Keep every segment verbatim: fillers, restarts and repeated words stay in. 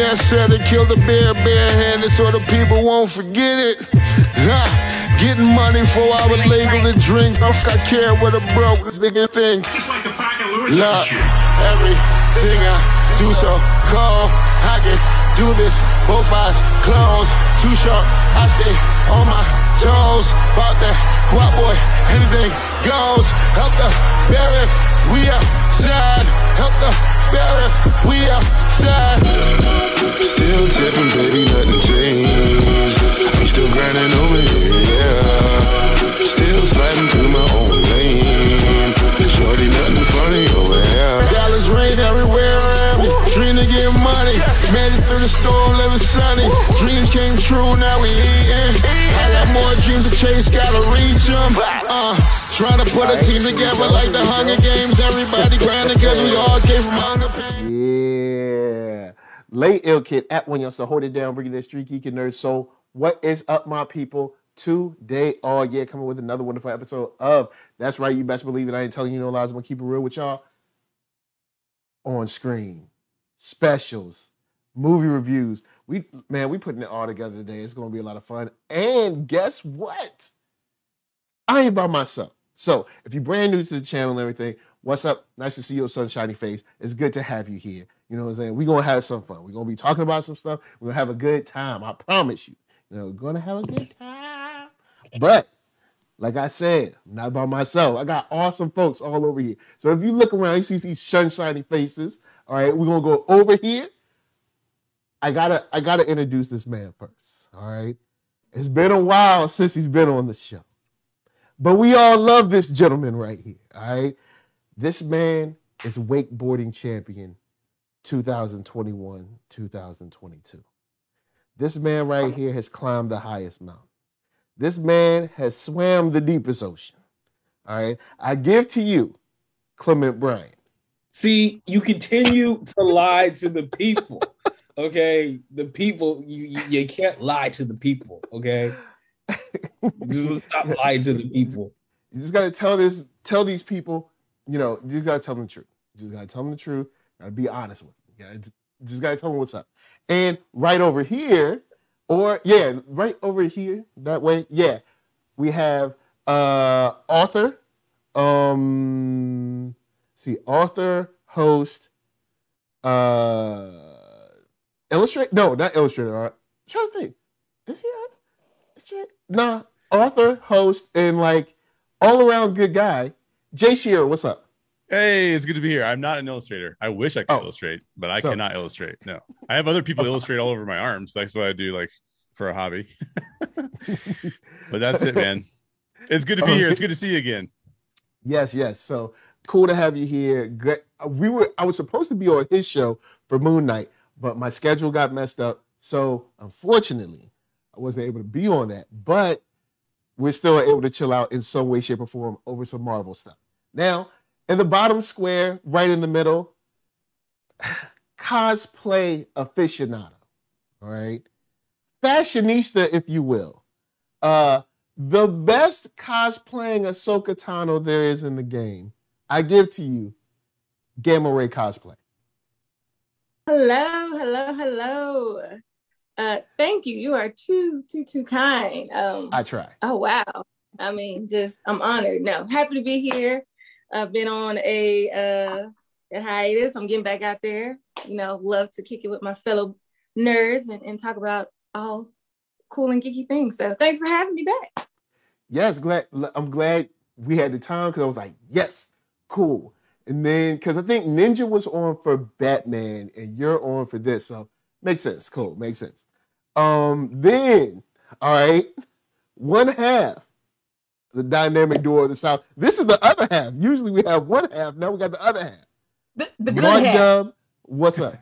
Yeah, I said it, killed the bear barehanded so the people won't forget it. Ha, getting money for I was legal to drink. I f- I care what a broke nigga think. Just like the pack of Lewis. Look, everything I do so cold. I can do this, both eyes closed. Too short, I stay on my toes. About that guap boy, anything goes. Help the bear if we outside. Help the bear if we outside. Still tipping, baby, nothing changed. I'm still grinding over here, yeah. Still sliding through my own lane. Shorty, nothing funny over here. Dallas rain everywhere around me. Dream to get money. Made it through the storm, living sunny. Dreams came true, now we eating. I got more dreams to chase, gotta reach them. Uh, trying to put a team together like the Hunger Games. Everybody grinding cause we all came from hunger pain. Yeah. Late Ill Kid at One Youngster. Hold it down, bringing that street geek and nerd soul. What is up, my people? Today, oh yeah, coming with another wonderful episode of That's Right, You Best Believe It. I ain't telling you no lies. I'm gonna keep it real with y'all. On screen, specials, movie reviews. We man, we putting it all together today. It's gonna be a lot of fun. And guess what? I ain't by myself. So if you're brand new to the channel and everything, what's up? Nice to see your sunshiny face. It's good to have you here. You know what I'm saying? We're gonna have some fun. We're gonna be talking about some stuff. We're gonna have a good time. I promise you. You know, we're gonna have a good time. But like I said, I'm not by myself. I got awesome folks all over here. So if you look around, you see these sunshiny faces. All right, we're gonna go over here. I gotta, I gotta introduce this man first. All right, it's been a while since he's been on the show, but we all love this gentleman right here. All right, this man is wakeboarding champion, two thousand twenty-one, two thousand twenty-two. This man right here has climbed the highest mountain. This man has swam the deepest ocean. All right. I give to you, Clement Bryant. See, you continue to lie to the people. Okay. The people, you, you, you can't lie to the people. Okay. Just stop lying to the people. You just gotta tell this, tell these people, you know, you just gotta tell them the truth. You just gotta tell them the truth. You gotta be honest with them. You gotta, just gotta tell them what's up. And right over here, or yeah, right over here, that way, yeah, we have uh author, um, see, author, host, uh, illustrator, no, not illustrator, I'm trying to think, is he on? Nah, author, host, and like all around good guy, Jay Shearer, what's up? Hey, it's good to be here. I'm not an illustrator. I wish I could Oh, illustrate, but I so- cannot illustrate. No, I have other people illustrate all over my arms. That's what I do, like for a hobby. But that's it, man. It's good to be here. It's good to see you again. Yes, yes. So cool to have you here. Good. We were. I was supposed to be on his show for Moon Knight, but my schedule got messed up. So unfortunately, I wasn't able to be on that. But we're still able to chill out in some way, shape, or form over some Marvel stuff. Now, in the bottom square, right in the middle, cosplay aficionado. All right, fashionista, if you will. Uh, the best cosplaying Ahsoka Tano there is in the game. I give to you, Gamma Ray Cosplay. Hello, hello, hello. Uh, thank you. You are too, too, too kind. Um, I try. Oh, wow. I mean, just, I'm honored. No, happy to be here. I've been on a, uh, a hiatus. I'm getting back out there. You know, love to kick it with my fellow nerds and, and talk about all cool and geeky things. So thanks for having me back. Yes, glad. I'm glad we had the time because I was like, yes, cool. And then, because I think Ninja was on for Batman and you're on for this. So makes sense. Cool. Makes sense. Um, then, all right, one half, the dynamic duo of the South. This is the other half. Usually we have one half. Now we got the other half. The, the good Mark half. Dub, what's up?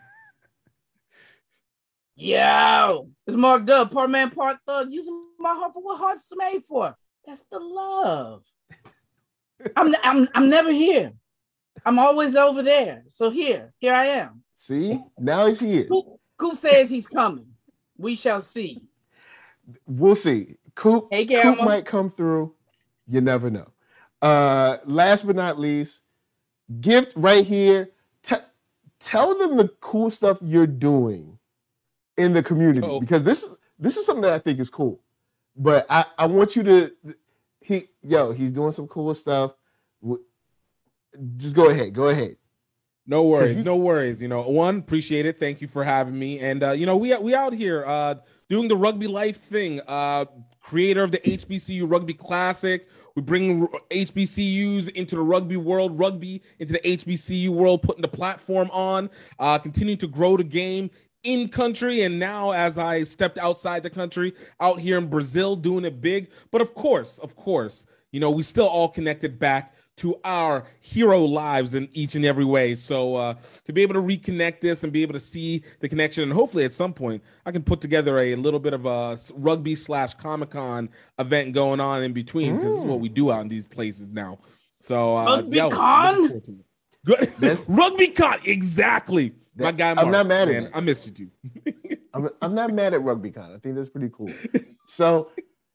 Yo, it's Mark Dub, part man, part thug, using my heart for what heart's made for. That's the love. I'm, I'm, I'm never here. I'm always over there. So here, here I am. See, now he's here. Coop, Coop says he's coming. We shall see. We'll see. Coop, Hey, Coop Gamma. might come through. You never know. Uh, last but not least, gift right here. T- tell them the cool stuff you're doing in the community Oh. because this is this is something that I think is cool. But I, I want you to he yo, he's doing some cool stuff. Just go ahead. Go ahead. No worries, you- no worries. You know, one, appreciate it. Thank you for having me. And uh, you know, we we out here uh doing the rugby life thing. Uh creator of the H B C U Rugby Classic. We bring H B C Us into the rugby world, rugby into the H B C U world, putting the platform on, uh, continuing to grow the game in country. And now as I stepped outside the country, out here in Brazil, doing it big. But of course, of course, you know, we still all connected back to our hero lives in each and every way. So uh, to be able to reconnect this and be able to see the connection, and hopefully at some point I can put together a little bit of a rugby slash Comic-Con event going on in between, because this is what we do out in these places now. So uh, Rugby yeah, con? looking forward to it. Good. That's- Rugby con, exactly. My That- guy, I'm Mark, not mad at man, that. I miss you too. I'm, I'm not mad at RugbyCon. I think that's pretty cool. So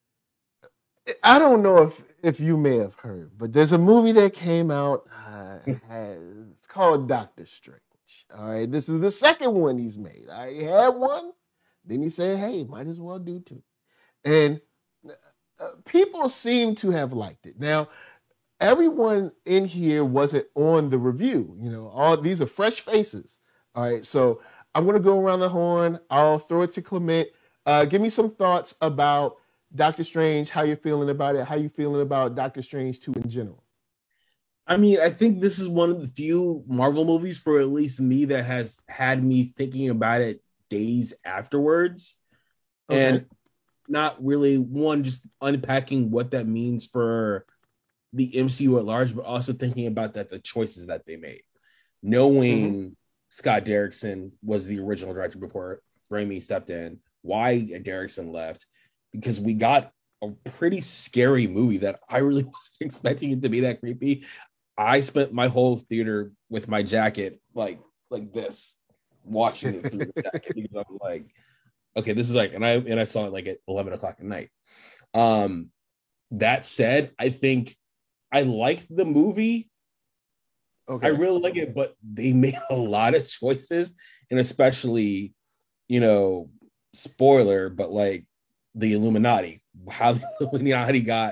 I don't know if if you may have heard, but there's a movie that came out. Uh, has, it's called Doctor Strange. All right, this is the second one he's made. I had one, then he said, "Hey, might as well do two," and uh, people seem to have liked it. Now, everyone in here wasn't on the review. You know, all these are fresh faces. All right, so I'm going to go around the horn. I'll throw it to Clement. Uh, give me some thoughts about Doctor Strange, how you're feeling about it, how you feeling about Doctor Strange two in general. I mean, I think this is one of the few Marvel movies, for at least me, that has had me thinking about it days afterwards. Okay. And not really, one, just unpacking what that means for the M C U at large, but also thinking about that the choices that they made. Knowing mm-hmm. Scott Derrickson was the original director before Raimi stepped in, why Derrickson left, because we got a pretty scary movie that I really wasn't expecting it to be that creepy. I spent my whole theater with my jacket like like this, watching it through the jacket, because I was like, okay, this is like, and I and I saw it like at eleven o'clock at night. Um, that said, I think I liked the movie. Okay. I really like it, but they made a lot of choices, and especially, you know, spoiler, but like the Illuminati, how the Illuminati got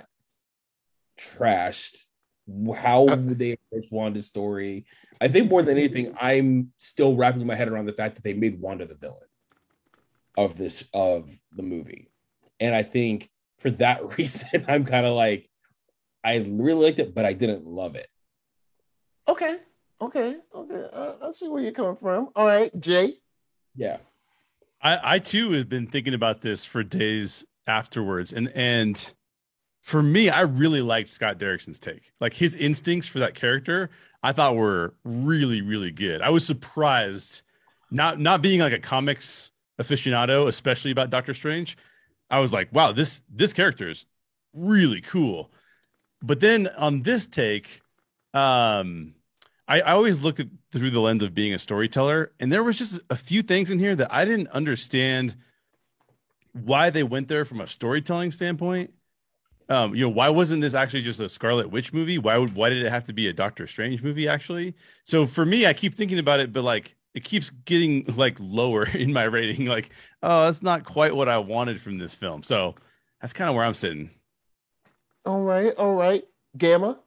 trashed, how would they approach Wanda's story? I think more than anything, I'm still wrapping my head around the fact that they made Wanda the villain of this, of the movie. And I think for that reason, I'm kind of like, I really liked it, but I didn't love it. Okay. Okay. Okay. Uh, I see where you're coming from. All right, Jay. Yeah. I, I too have been thinking about this for days afterwards. And and for me, I really liked Scott Derrickson's take. Like his instincts for that character, I thought were really, really good. I was surprised, not not being like a comics aficionado, especially about Doctor Strange. I was like, wow, this this character is really cool. But then on this take, um, I, I always look at through the lens of being a storyteller, and there was just a few things in here that I didn't understand why they went there from a storytelling standpoint. Um, you know, why wasn't this actually just a Scarlet Witch movie? Why would why did it have to be a Doctor Strange movie actually? So for me, I keep thinking about it, but like it keeps getting like lower in my rating. Like, oh, that's not quite what I wanted from this film. So that's kind of where I'm sitting. All right. All right. Gamma.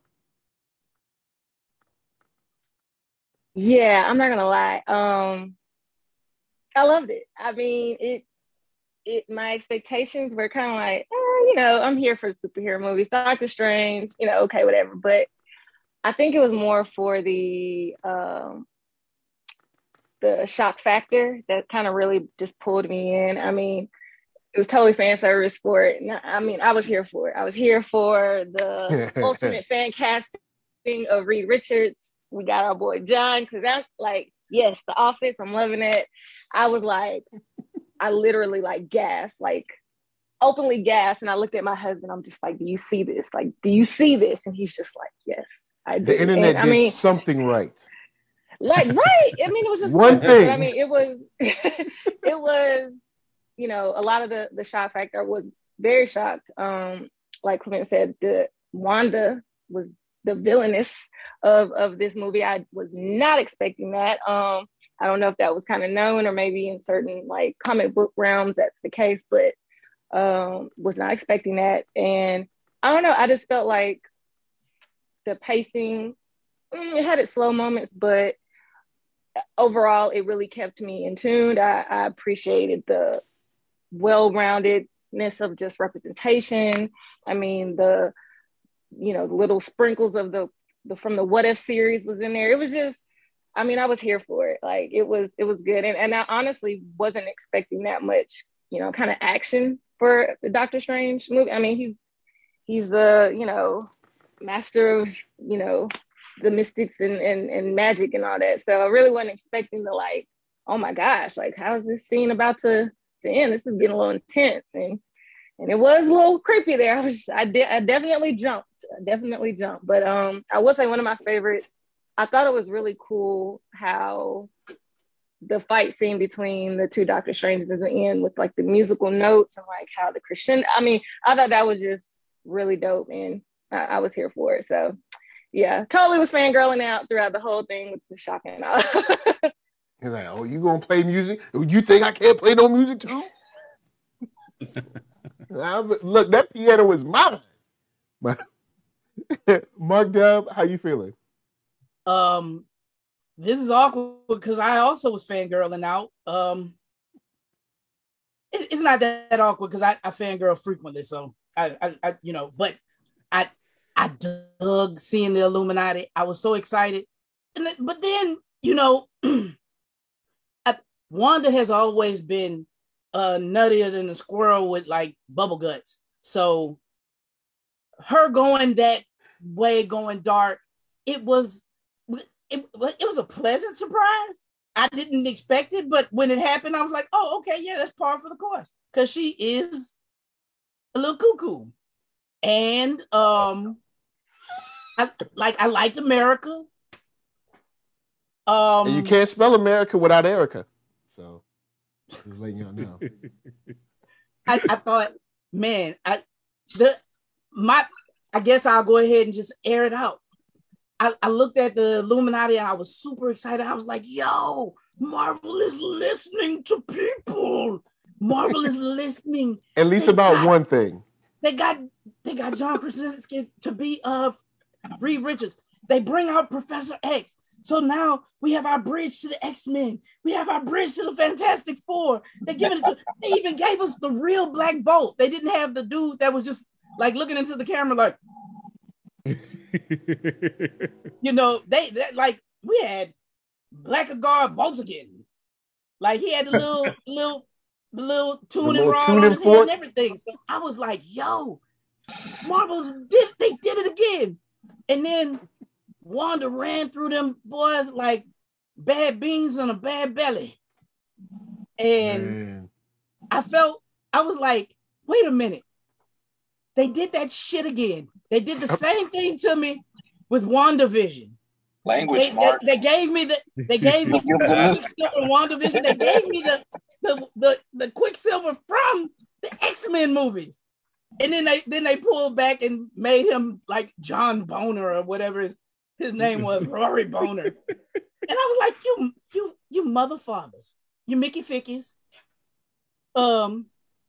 Yeah, I'm not gonna lie. Um, I loved it. I mean, it. It. My expectations were kind of like, eh, you know, I'm here for superhero movies, Doctor Strange, you know, okay, whatever. But I think it was more for the um, the shock factor that kind of really just pulled me in. I mean, it was totally fan service for it. I mean, I was here for it. I was here for the ultimate fan casting of Reed Richards. We got our boy John, because that's like, yes, The Office. I'm loving it. I was like, I literally like gasped, like openly gasped. And I looked at my husband. I'm just like, do you see this? Like, do you see this? And he's just like, yes, I do. The internet and, did I mean, something right. Like, right. I mean, it was just one perfect. thing. I mean, it was, it was, you know, a lot of the, the shock factor. Was very shocked. Um, like Clement said, the Wanda was the villainess of, of this movie. I was not expecting that. Um, I don't know if that was kind of known, or maybe in certain like comic book realms that's the case, but um, was not expecting that. And I don't know, I just felt like the pacing, mm, it had its slow moments, but overall it really kept me in tune. I, I appreciated the well-roundedness of just representation. I mean, the, you know, little sprinkles of the, the from the What If series was in there. It was just, I mean, I was here for it. Like it was, it was good. And, and I honestly wasn't expecting that much, you know, kind of action for the Doctor Strange movie. I mean, he's, he's the, you know, master of, you know, the mystics and, and, and magic and all that. So I really wasn't expecting to like, oh my gosh, like how is this scene about to, to end? This is getting a little intense. And and it was a little creepy there. I was, I did, I definitely jumped. I definitely jumped. But um, I will say one of my favorite, I thought it was really cool how the fight scene between the two Doctor Stranges at the end with like the musical notes and like how the crescendo, I mean, I thought that was just really dope, and I, I was here for it. So yeah, totally was fangirling out throughout the whole thing with the shocking. He's like, oh, you gonna play music? You think I can't play no music too? Look, that piano is mine. But Mark Dub, how you feeling? Um, this is awkward because I also was fangirling out. Um, it, it's not that, that awkward because I, I fangirl frequently, so I, I, I, you know, but I, I dug seeing the Illuminati. I was so excited, and then, but then, you know, I, Wanda has always been uh, nuttier than a squirrel with like bubble guts. So her going that way, going dark, it was. It, it was a pleasant surprise. I didn't expect it, but when it happened, I was like, oh, okay, yeah, that's par for the course. Because she is a little cuckoo. And um, I, like I liked America. Um, and you can't spell America without Erica. So just letting y'all know. I, I thought, man, I the my I guess I'll go ahead and just air it out. I, I looked at the Illuminati and I was super excited. I was like, yo, Marvel is listening to people. Marvel is listening. At least they about got, one thing. They got they got John Krasinski to be of uh, Reed Richards. They bring out Professor X. So now we have our bridge to the X-Men. We have our bridge to the Fantastic Four. They give it to, they even gave us the real Black Bolt. They didn't have the dude that was just like looking into the camera like, you know, they, they like we had Blackguard Boltigan. Like he had the little little the little tuning rod on his hand and everything. So I was like, yo, Marvel did they did it again. And then Wanda ran through them boys like bad beans on a bad belly. And Man. I felt I was like, wait a minute. They did that shit again. They did the same thing to me with WandaVision. Language, they, Mark. They, they gave me the. They gave me the WandaVision. They gave me the the the, the Quicksilver from the X-Men movies, and then they then they pulled back and made him like John Boner or whatever his, his name was, Rory Boner. And I was like, you you you mother fathers, you Mickey Fickies. Um.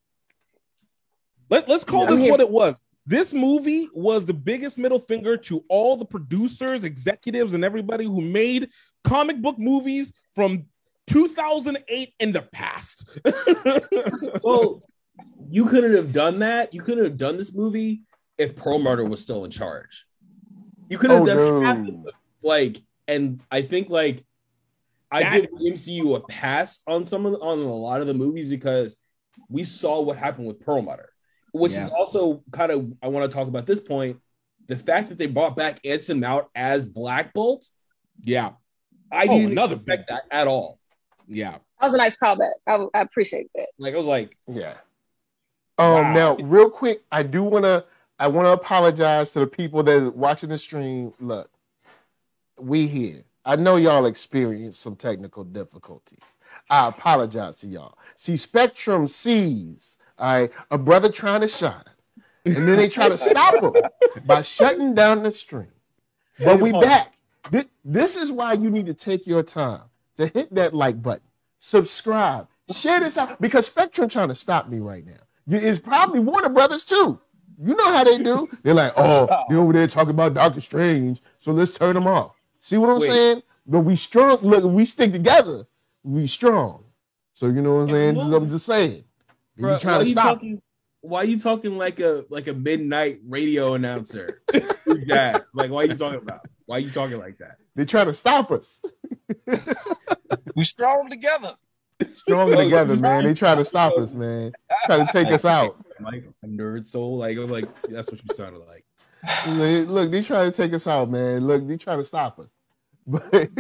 Let, let's call yeah, this what it was. This movie was the biggest middle finger to all the producers, executives, and everybody who made comic book movies from two thousand eight in the past. Well, you couldn't have done that. You couldn't have done this movie if Perlmutter was still in charge. You could have oh, done no. half, like, and I think like I that, give the M C U a pass on some of the, on a lot of the movies because we saw what happened with Perlmutter. Which yeah. is also kind of, I want to talk about this point, the fact that they brought back Anson Mount as Black Bolt. Yeah. I oh, didn't expect that at all. Yeah. That was a nice callback. I, I appreciate that. Like, I was like, yeah. Um. Wow. Now, real quick, I do want to, I want to apologize to the people that are watching the stream. Look, we here. I know y'all experienced some technical difficulties. I apologize to y'all. See, Spectrum sees All right, a brother trying to shine, and then they try to stop him by shutting down the stream. But we back. This, this is why you need to take your time. to hit that like button, subscribe, share this out, because Spectrum trying to stop me right now. It's probably Warner Brothers too. You know how they do. They're like, oh, they're over there talking about Doctor Strange, so let's turn them off. See what I'm Wait. saying? But we strong. Look, we stick together. We strong. So you know what I'm saying? Just, I'm just saying. They Bro, be trying why to you stop. talking? Why are you talking like a like a midnight radio announcer? Yeah, like why are you talking about? Why are you talking like that? They trying to stop us. We strong together. Strong Oh, together, you man. right. They trying to stop us, man. Trying to take us out. Like a nerd soul, like I'm like that's what you sounded like. Look, look, they trying to take us out, man. Look, they trying to stop us. But,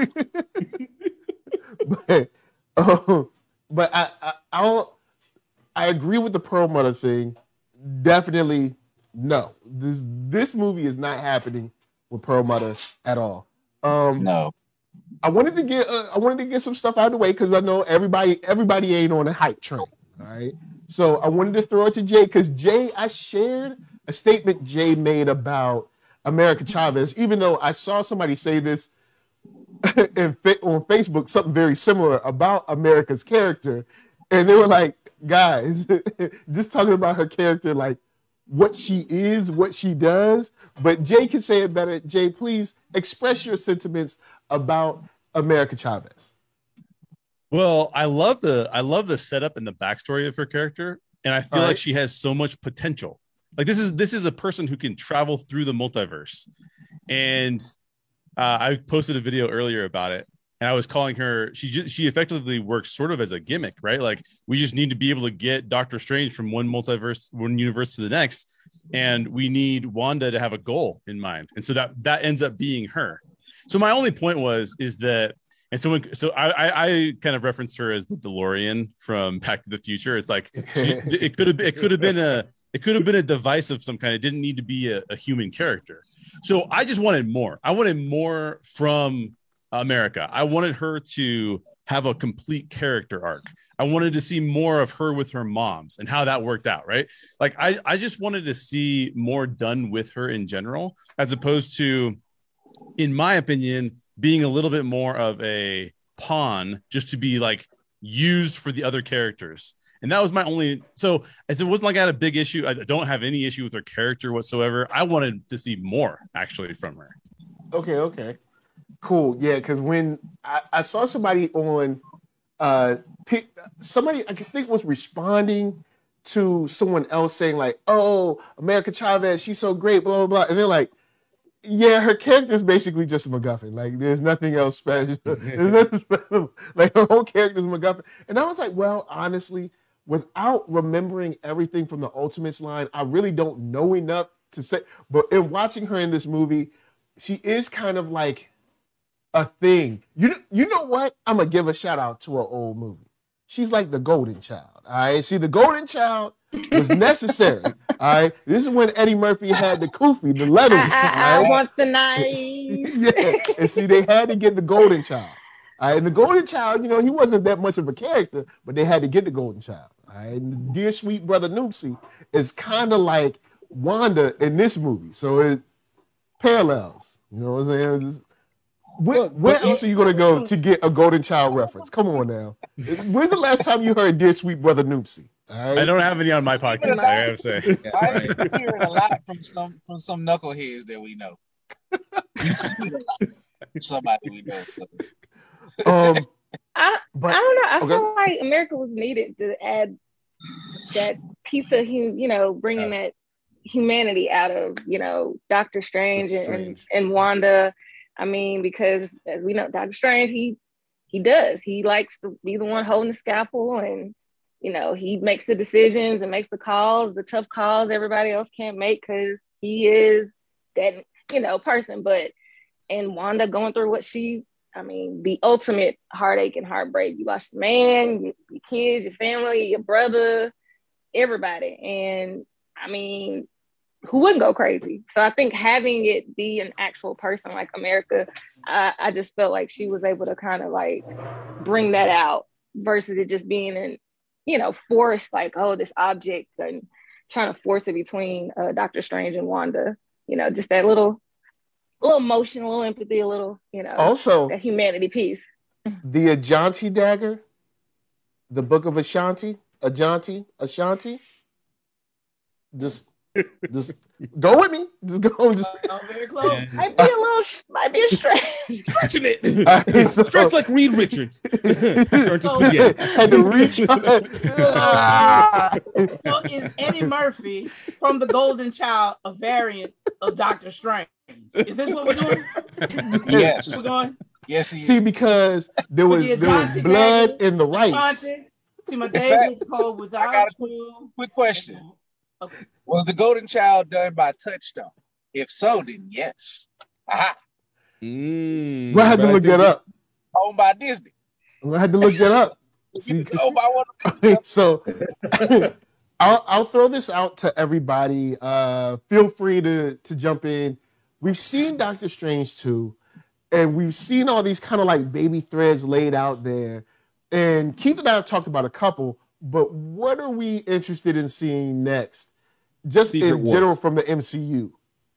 but, um, but I, I, I don't. I agree with the Pearl Mother thing. Definitely, no. This this movie is not happening with Pearl Mother at all. Um, No. I wanted to get uh, I wanted to get some stuff out of the way because I know everybody everybody ain't on a hype train. All right, so I wanted to throw it to Jay because Jay, I shared a statement Jay made about America Chavez, even though I saw somebody say this in, on Facebook, something very similar about America's character, and they were like, guys, just talking about her character, like what she is, what she does. But Jay can say it better. Jay, please express your sentiments about America Chavez. Well, I love the I love the setup and the backstory of her character, and I feel All like right. she has so much potential. Like this is this is a person who can travel through the multiverse, and uh, I posted a video earlier about it, and I was calling her. She just, she effectively works sort of as a gimmick, right? Like we just need to be able to get Doctor Strange from one multiverse, one universe to the next, and we need Wanda to have a goal in mind, and so that that ends up being her. So my only point was is that, and someone, so I, I, I kind of referenced her as the DeLorean from Back to the Future. It's like she, it could have, it could have been a, it could have been a device of some kind. It didn't need to be a, a human character. So I just wanted more. I wanted more from America. I wanted her to have a complete character arc. I wanted to see more of her with her moms and how that worked out. Right? Like I, I just wanted to see more done with her in general, as opposed to, in my opinion, being a little bit more of a pawn just to be like used for the other characters. And that was my only, so as it wasn't like I had a big issue. I don't have any issue with her character whatsoever. I wanted to see more actually from her. Okay, okay. Cool. Yeah, because when I, I saw somebody on uh pick, somebody I think was responding to someone else saying like, oh, America Chavez, she's so great, blah, blah, blah. And they're like, yeah, her character is basically just a MacGuffin. Like, there's nothing else special. There's nothing special. Like, her whole character is a MacGuffin. And I was like, well, honestly, without remembering everything from the Ultimates line, I really don't know enough to say. But in watching her in this movie, she is kind of like a thing. You, you know what? I'm going to give a shout out to her old movie. She's like the Golden Child. All right. See, the Golden Child was necessary. All right. This is when Eddie Murphy had the Koofy, the leather. I, I, I right? want the knife. Yeah. And see, they had to get the Golden Child. All right. And the Golden Child, you know, he wasn't that much of a character, but they had to get the Golden Child. All right. And Dear Sweet Brother Noopsy is kind of like Wanda in this movie. So it parallels. You know what I'm saying? Just, where, Look, where but else are you gonna go to get a Golden Child reference? Come on now. When's the last time you heard Dear Sweet Brother Noopsy? All right? I don't have any on my podcast, I gotta say. Yeah, I right. hear it a lot from some from some knuckleheads that we know. We see it a lot from somebody we know. So. Um, I, but I don't know. I okay. feel like America was needed to add that piece of, hu- you know, bringing that humanity out of, you know, Doctor Strange, and, and, Strange. and Wanda. I mean, because as we know, Doctor Strange, he he does. He likes to be the one holding the scalpel, and, you know, he makes the decisions and makes the calls, the tough calls everybody else can't make because he is that, you know, person. But, and Wanda going through what she, I mean, the ultimate heartache and heartbreak. You lost your man, your, your kids, your family, your brother, everybody. And I mean, who wouldn't go crazy? So I think having it be an actual person like America, I, I just felt like she was able to kind of like bring that out versus it just being an, you know, forced, like, oh, this object, and trying to force it between uh, Doctor Strange and Wanda. You know, just that little, little emotion, a little empathy, a little, you know, also, that humanity piece. the Ajanti dagger, the Book of Ashanti, Ajanti, Ashanti. Just, just go with me. Just go. Just. Uh, very close. Yeah. Might be a little, sh- might be a stretch. Stretching it. Alright, so- Stretch like Reed Richards. Turn to spaghetti. Had to reach. So is Eddie Murphy from The Golden Child a variant of Doctor Strange? Is this what we're doing? Yes. We're going. Yes, he is. See, because there was the there was Ajanti blood dagger, in the rice. Ashanti, see my In days fact, was cold I without got a you. quick question. Okay. Was the Golden Child done by Touchstone? If so, then yes. Aha. Mm, I had to but I look think that up. Owned by Disney. I had to look that up. See, Owned by one of them. so I'll I'll throw this out to everybody. Uh, feel free to to jump in. We've seen Doctor Strange two, and we've seen all these kind of like baby threads laid out there. And Keith and I have talked about a couple, but what are we interested in seeing next? Just Secret in Wars. general from the M C U.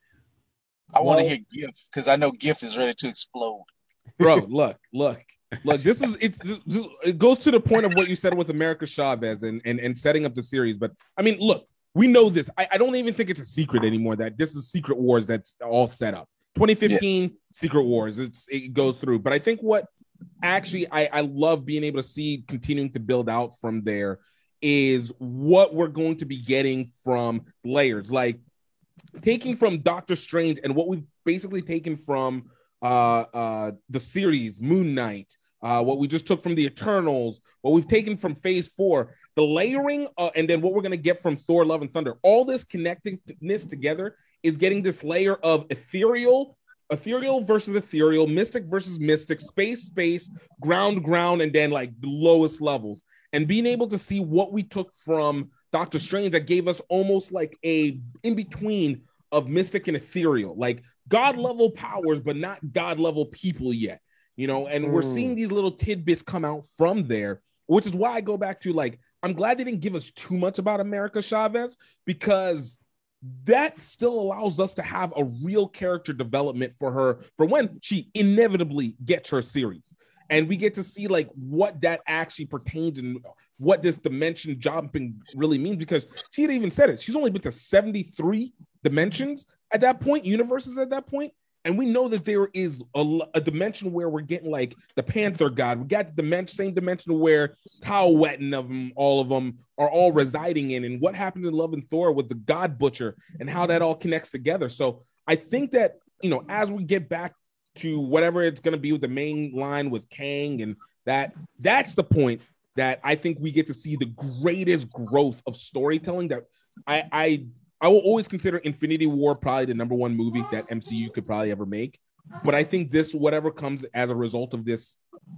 I want to Well- hear GIF because I know GIF is ready to explode. Bro, look, look, look. This is it's. This, it goes to the point of what you said with America Chavez and and and setting up the series. But I mean, look, we know this. I, I don't even think it's a secret anymore that this is Secret Wars that's all set up. twenty fifteen Yes. Secret Wars. It's it goes through. But I think what actually I I love being able to see continuing to build out from there is what we're going to be getting from layers, like taking from Doctor Strange and what we've basically taken from uh uh the series Moon Knight, uh what we just took from the Eternals, what we've taken from Phase Four, the layering, uh, and then what we're gonna get from Thor: Love and Thunder. All this connectedness together is getting this layer of ethereal, ethereal versus ethereal, mystic versus mystic, space, space, ground, ground, and then like the lowest levels. And being able to see what we took from Doctor Strange that gave us almost like a in between of mystic and ethereal, like God level powers, but not God level people yet, you know. And we're Mm. seeing these little tidbits come out from there, which is why I go back to like, I'm glad they didn't give us too much about America Chavez, because that still allows us to have a real character development for her for when she inevitably gets her series. And we get to see like what that actually pertains and what this dimension jumping really means, because she had even said it. She's only been to seventy-three dimensions at that point, universes at that point. And we know that there is a, a dimension where we're getting like the Panther God. We got the dimension, same dimension where Tao Wetton of them, all of them are all residing in. And what happened in Love and Thor with the God Butcher and how that all connects together. So I think that, you know, as we get back to whatever it's going to be with the main line with Kang, and that that's the point that I think we get to see the greatest growth of storytelling that I I I will always consider Infinity War probably the number one movie that M C U could probably ever make. But I think this, whatever comes as a result of this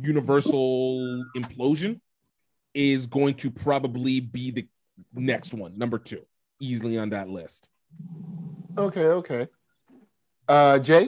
universal implosion, is going to probably be the next one, number two, easily on that list. Okay, okay. Uh, Jay?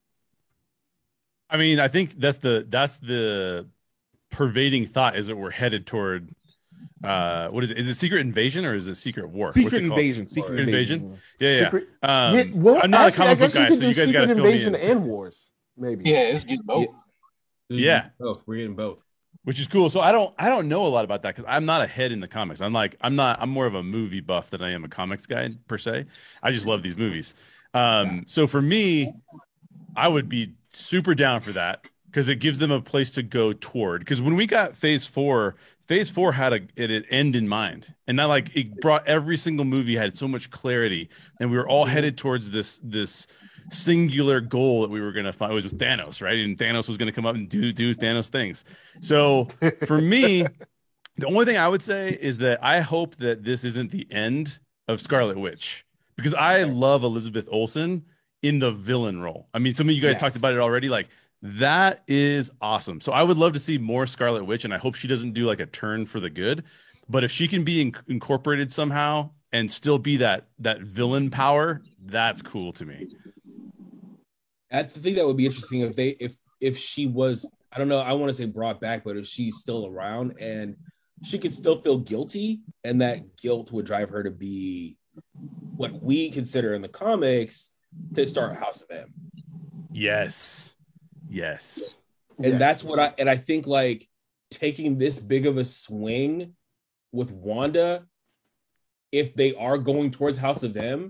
I mean, I think that's the that's the pervading thought, is that we're headed toward uh what is it? Is it Secret Invasion or is it Secret War? What's Secret it called? Invasion. Secret Invasion. Invasion. Yeah, yeah. Secret- Um, Yeah, well, I'm not actually, a I comic book guess you guy, could so do you guys got Secret to fill me Invasion in. and Wars, maybe. Yeah, it's getting both. Yeah. Both. We're getting both. Which is cool. So I don't I don't know a lot about that because I'm not a head in the comics. I'm like I'm not I'm more of a movie buff than I am a comics guy per se. I just love these movies. Um, so for me, I would be super down for that because it gives them a place to go toward. Because when we got Phase Four, Phase Four had a it an end in mind, and not like it brought every single movie had so much clarity, and we were all headed towards this this singular goal that we were going to find. It was with Thanos, right? And Thanos was going to come up and do do Thanos things. So for me, the only thing I would say is that I hope that this isn't the end of Scarlet Witch, because I love Elizabeth Olsen in the villain role. I mean, some of you guys Yes. talked about it already. Like, that is awesome. So I would love to see more Scarlet Witch, and I hope she doesn't do like a turn for the good. But if she can be in- incorporated somehow and still be that that villain power, that's cool to me. I think that would be interesting if they if if she was, I don't know, I want to say brought back, but if she's still around and she could still feel guilty, and that guilt would drive her to be what we consider in the comics to start House of M. Yes. Yes. And Yeah. that's what I and I think like taking this big of a swing with Wanda, if they are going towards House of M,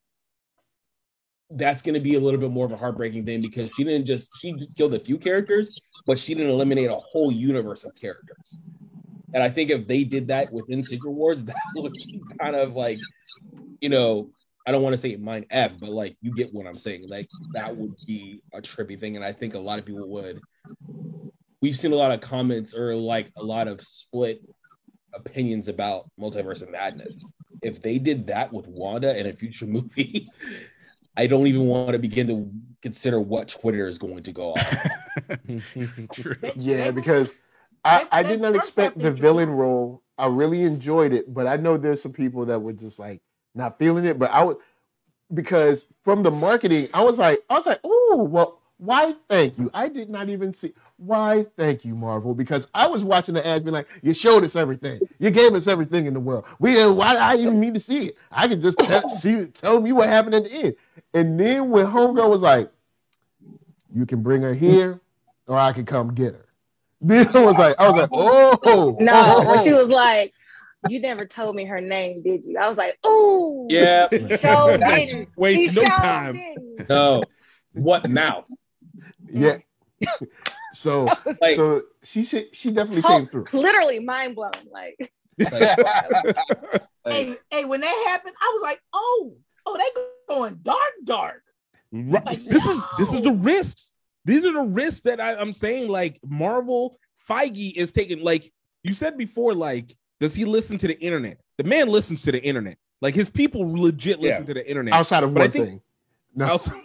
that's going to be a little bit more of a heartbreaking thing because she didn't just she killed a few characters, but she didn't eliminate a whole universe of characters. And I think if they did that within Secret Wars, that would be kind of like, you know, I don't want to say mind F, but like you get what I'm saying. Like that would be a trippy thing, and I think a lot of people would. We've seen a lot of comments or like a lot of split opinions about Multiverse of Madness. If they did that with Wanda in a future movie, I don't even want to begin to consider what Twitter is going to go on. True. Yeah, because I, I they- did not first expect I the think villain Jones- role. I really enjoyed it, but I know there's some people that were just like not feeling it. But I would because from the marketing, I was like, I was like, oh, well, why? Thank you. I did not even see why. Thank you, Marvel, because I was watching the ads, being like, you showed us everything, you gave us everything in the world. We why I even need to see it? I can just tell, see, tell me what happened at the end. And then when Homegirl was like, you can bring her here, or I can come get her. Then I was like, I was like, oh No, oh, when oh. she was like, "You never told me her name, did you?" I was like, "Ooh, Yeah, show didn't." Waste He no sure time. didn't. no, what mouth? Yeah. So Like, so she said she definitely Oh, came through. literally mind blown. Like, like, Hey, hey, when that happened, I was like, oh, oh, they going dark, dark. Right. Like, This is this is the no. risks. These are the risks that I, I'm saying. Like Marvel, Feige is taking. Like you said before, like does he listen to the internet? The man listens to the internet. Like his people legit listen Yeah. to the internet. Outside of But I one think- thing. No. Outside,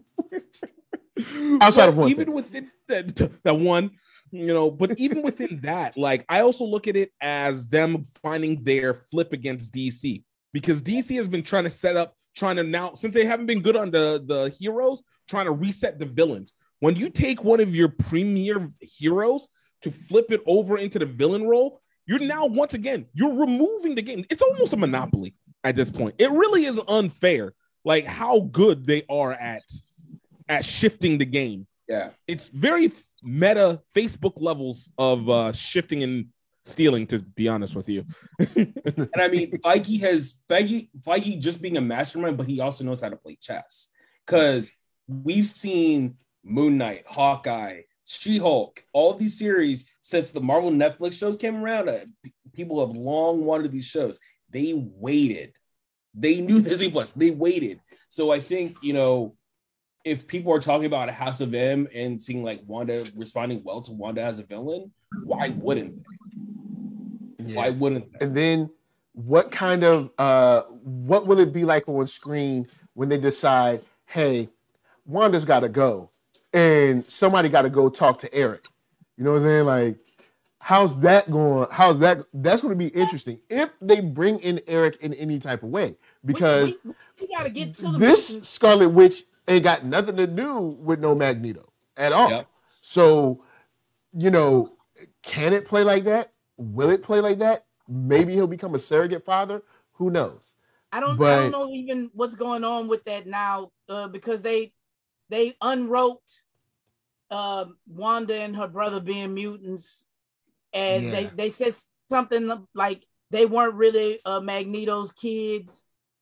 Outside of But one even thing. within that, that one, you know, but even within that, like I also look at it as them finding their flip against D C because D C has been trying to set up, trying to now since they haven't been good on the the heroes, trying to reset the villains. When you take one of your premier heroes to flip it over into the villain role, you're now once again you're removing the game. It's almost a monopoly at this point. It really is unfair, like how good they are at at shifting the game. yeah, It's very meta Facebook levels of uh shifting and stealing, to be honest with you. and I mean, Feige has Feige Feige just being a mastermind, but he also knows how to play chess because we've seen Moon Knight, Hawkeye, She-Hulk, all these series since the Marvel Netflix shows came around. Uh, people have long wanted these shows. They waited. They knew Disney Plus. They waited. So I think, you know, if people are talking about House of M and seeing like Wanda responding well to Wanda as a villain, why wouldn't they? Yeah. Why wouldn't they? And then what kind of uh what will it be like on screen when they decide, hey, Wanda's gotta go and somebody gotta go talk to Eric? You know what I'm saying? Like, how's that going? How's that? That's going to be interesting if they bring in Eric in any type of way, because we, we, we got to get to the this business. Scarlet Witch ain't got nothing to do with no Magneto at all. Yep. So, you know, can it play like that? Will it play like that? Maybe he'll become a surrogate father. Who knows? I don't, I But- don't know even what's going on with that now, uh, because they they unwrote uh, Wanda and her brother being mutants, and Yeah. they they said something like they weren't really uh, Magneto's kids.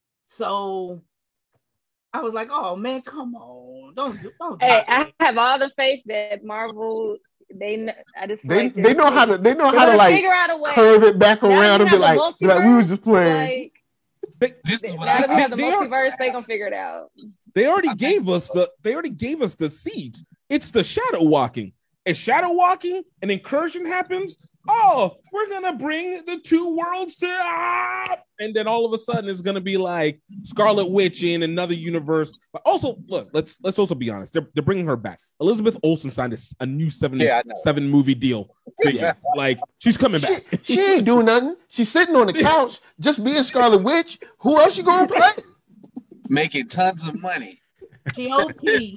So I was like, "Oh man, come on, don't do- don't." hey, do I that." have all the faith that Marvel. They kn- at this They point they know how to they know they're how to gonna like figure out a way. curve it back Now around that and we be have like, the be like, we was multiverse, just playing. Like, This is what now I, that we I have the they are- multiverse, they gonna figure it out. They already I gave think- us the they already gave us the seeds. It's the shadow walking. If shadow walking, an incursion happens, oh, we're gonna bring the two worlds to ah! And then all of a sudden it's gonna be like Scarlet Witch in another universe. But also, look, let's let's also be honest. They're, they're bringing her back. Elizabeth Olsen signed a, s- a new seven Yeah, I know. seven movie deal. Figure. Like she's coming She, back. she ain't doing nothing. She's sitting on the couch just being Scarlet Witch. Who else you gonna play? making tons of money. She O P.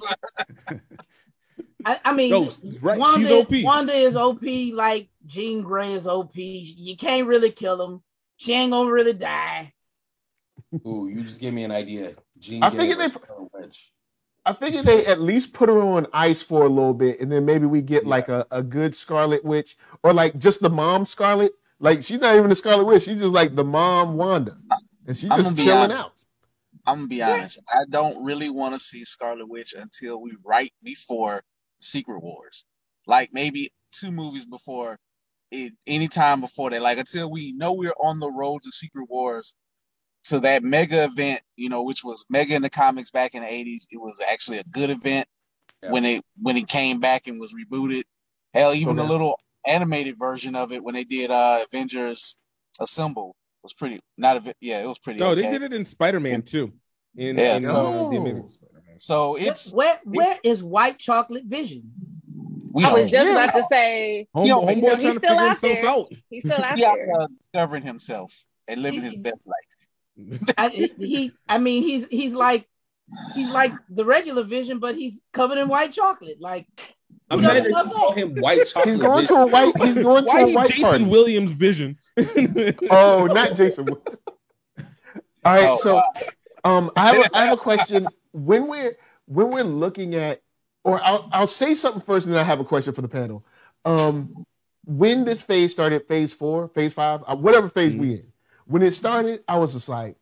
I, I mean, No, right. Wanda, She's O P. Wanda is O P like Jean Grey is O P. You can't really kill him. She ain't gonna really die. Ooh, you just gave me an idea. Jean I Grey figured they- versus Scarlet Witch. I figured they at least put her on ice for a little bit, and then maybe we get like a, a good Scarlet Witch, or like just the mom Scarlet. Like she's not even the Scarlet Witch; she's just like the mom Wanda, and she's I'm just gonna be chilling honest. out. I'm gonna be honest. I don't really want to see Scarlet Witch until we right before Secret Wars, like maybe two movies before it. Anytime before that, like until we know we're on the road to Secret Wars. So that mega event, you know, which was mega in the comics back in the eighties, it was actually a good event Yeah. when it when it came back and was rebooted. Hell, even Okay. the little animated version of it when they did uh, Avengers Assemble was pretty. Not a yeah, it was pretty. No, okay. they did it in Spider-Man too. In, Yeah, in so- uh, the Amazing Spider-Man. So Where, it's where where is White Chocolate Vision? we I don't. was just Yeah. about to say Home, You know, homeboy you know, trying he's to still figure out himself there. out. he's still out He out there. there discovering himself and living his best life. I, he, I mean, he's he's like he's like the regular Vision, but he's covered in white chocolate. Like who Imagine doesn't love you call that? him White Chocolate. He's going to Vision. a white. He's going to Why a he white Jason party. Williams Vision? Oh, not Jason. All right, Oh, so um, I have a, I have a question. When we're when we're looking at, or I'll I'll say something first, and then I have a question for the panel. Um, when this phase started, phase four, phase five, uh, whatever phase we in, when it started, I was just like,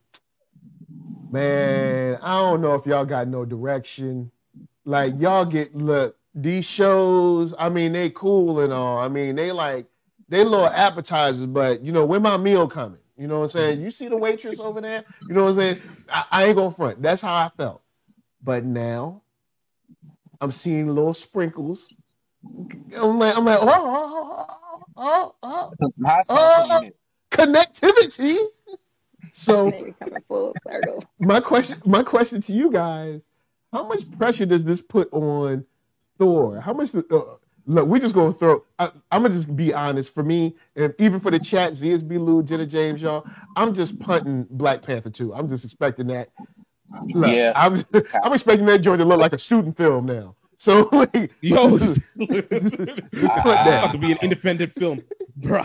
man, I don't know if y'all got no direction. Like y'all get look these shows. I mean, they cool and all. I mean, they like they little appetizers, but you know, when my meal coming? You know what I'm saying? You see the waitress over there? You know what I'm saying? I, I ain't gonna front. That's how I felt. But now I'm seeing little sprinkles. I'm like, I'm like, oh, oh, oh, oh, Put some hot sauce oh, in it. connectivity. So Nigga coming full circle. my question, my question to you guys: how much pressure does this put on Thor? How much? Uh, look, we just gonna throw. I, I'm gonna just be honest. For me, and even for the chat, Z S B Lou, Jenna James, y'all, I'm just punting Black Panther two. I'm just expecting that. Look, Yeah. I'm, I'm expecting that joint to look like a student film now. So, like, Yo, just it's punt about that. to be an independent film, bro.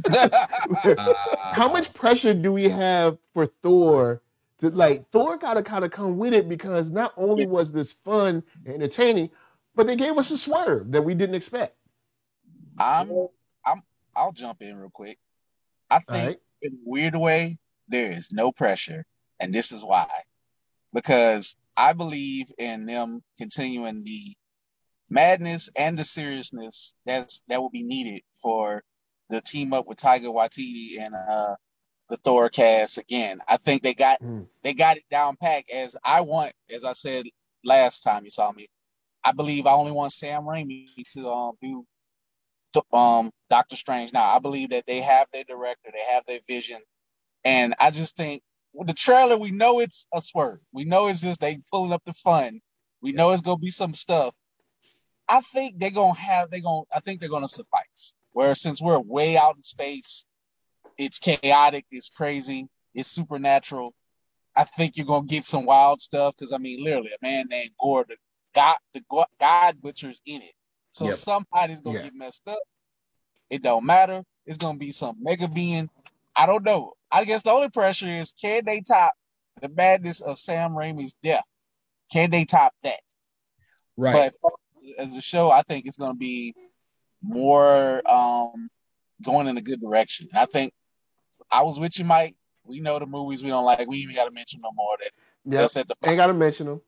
How much pressure do we have for Thor to like Thor gotta kind of come with it because not only was this fun and entertaining, but they gave us a swerve that we didn't expect. I'm, I'm, I'll jump in real quick. I All think right. in a weird way, there is no pressure, and this is why. Because I believe in them continuing the madness and the seriousness that's that will be needed for the team up with Taika Waititi and uh, the Thor cast again. I think they got Mm. they got it down packed. As I want, as I said last time you saw me, I believe I only want Sam Raimi to um, do th- um, Doctor Strange. Now I believe that they have their director, they have their vision, and I just think with the trailer we know it's a swerve. We know it's just they pulling up the fun. We know it's gonna be some stuff. I think they're gonna have they're gonna I think they're gonna suffice. Where since we're way out in space, it's chaotic, it's crazy, it's supernatural. I think you're gonna get some wild stuff because I mean, literally, a man named Gore, the God, the go- God Butcher's in it. So Yep. somebody's gonna Yeah. get messed up. It don't matter. It's gonna be some mega being. I don't know. I guess the only pressure is can they top the madness of Sam Raimi's death? Can they top that? Right. But as a show, I think it's going to be more um, going in a good direction. I think I was with you, Mike. We know the movies we don't like. We even got to mention no more that Yep. that's at the Ain't gotta mention them.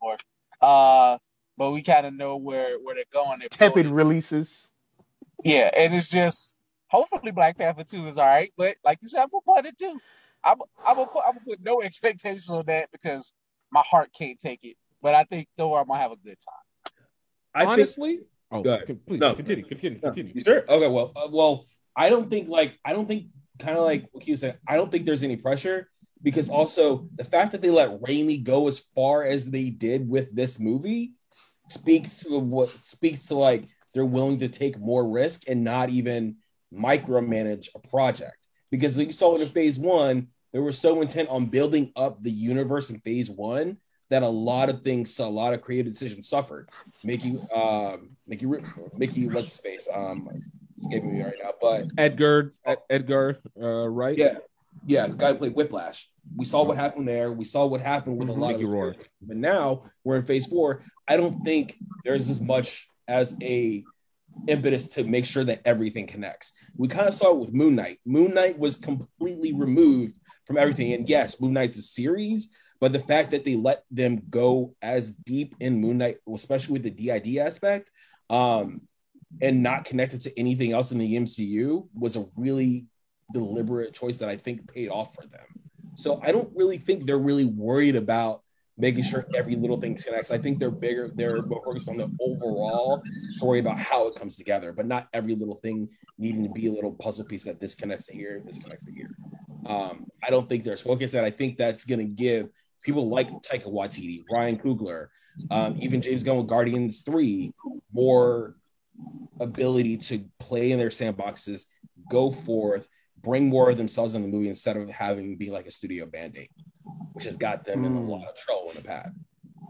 uh, but we kind of know where where they're going. They're Tepid building. releases. Yeah, and it's just hopefully Black Panther two is all right. But like you said, I'm gonna put it too. I'm I'm gonna put, I'm gonna put no expectations on that because my heart can't take it. But I think Thor, I'm gonna have a good time. I think, Honestly, oh, Go ahead. con- please No. continue, continue, No, continue. you sure? Okay, well, uh, well, I don't think like I don't think kind of like what you said. I don't think there's any pressure because also the fact that they let Raimi go as far as they did with this movie speaks to what speaks to like they're willing to take more risk and not even micromanage a project because like you saw it in phase one, they were so intent on building up the universe in phase one that a lot of things, a lot of creative decisions suffered. Mickey, um, Mickey, Mickey, what's his face? Um, escaping me right now, but Edgar, Ed- Edgar, uh, right? yeah, yeah, the guy who played Whiplash. We saw what happened there. We saw what happened with a lot Mickey of Rourke. But now we're in phase four. I don't think there's as much as a impetus to make sure that everything connects. We kind of saw it with Moon Knight. Moon Knight was completely removed from everything. And yes, Moon Knight's a series, but the fact that they let them go as deep in Moon Knight, especially with the D I D aspect, um, and not connected to anything else in the M C U, was a really deliberate choice that I think paid off for them. So I don't really think they're really worried about making sure every little thing connects. I think they're bigger, they're more focused on the overall story about how it comes together, but not every little thing needing to be a little puzzle piece that this connects to here, this connects to here. Um, I don't think there's focus, and I think that's going to give people like Taika Waititi, Ryan Coogler, um, even James Gunn with Guardians three more ability to play in their sandboxes, go forth, bring more of themselves in the movie instead of having be like a studio band-aid, which has got them in a lot of trouble in the past.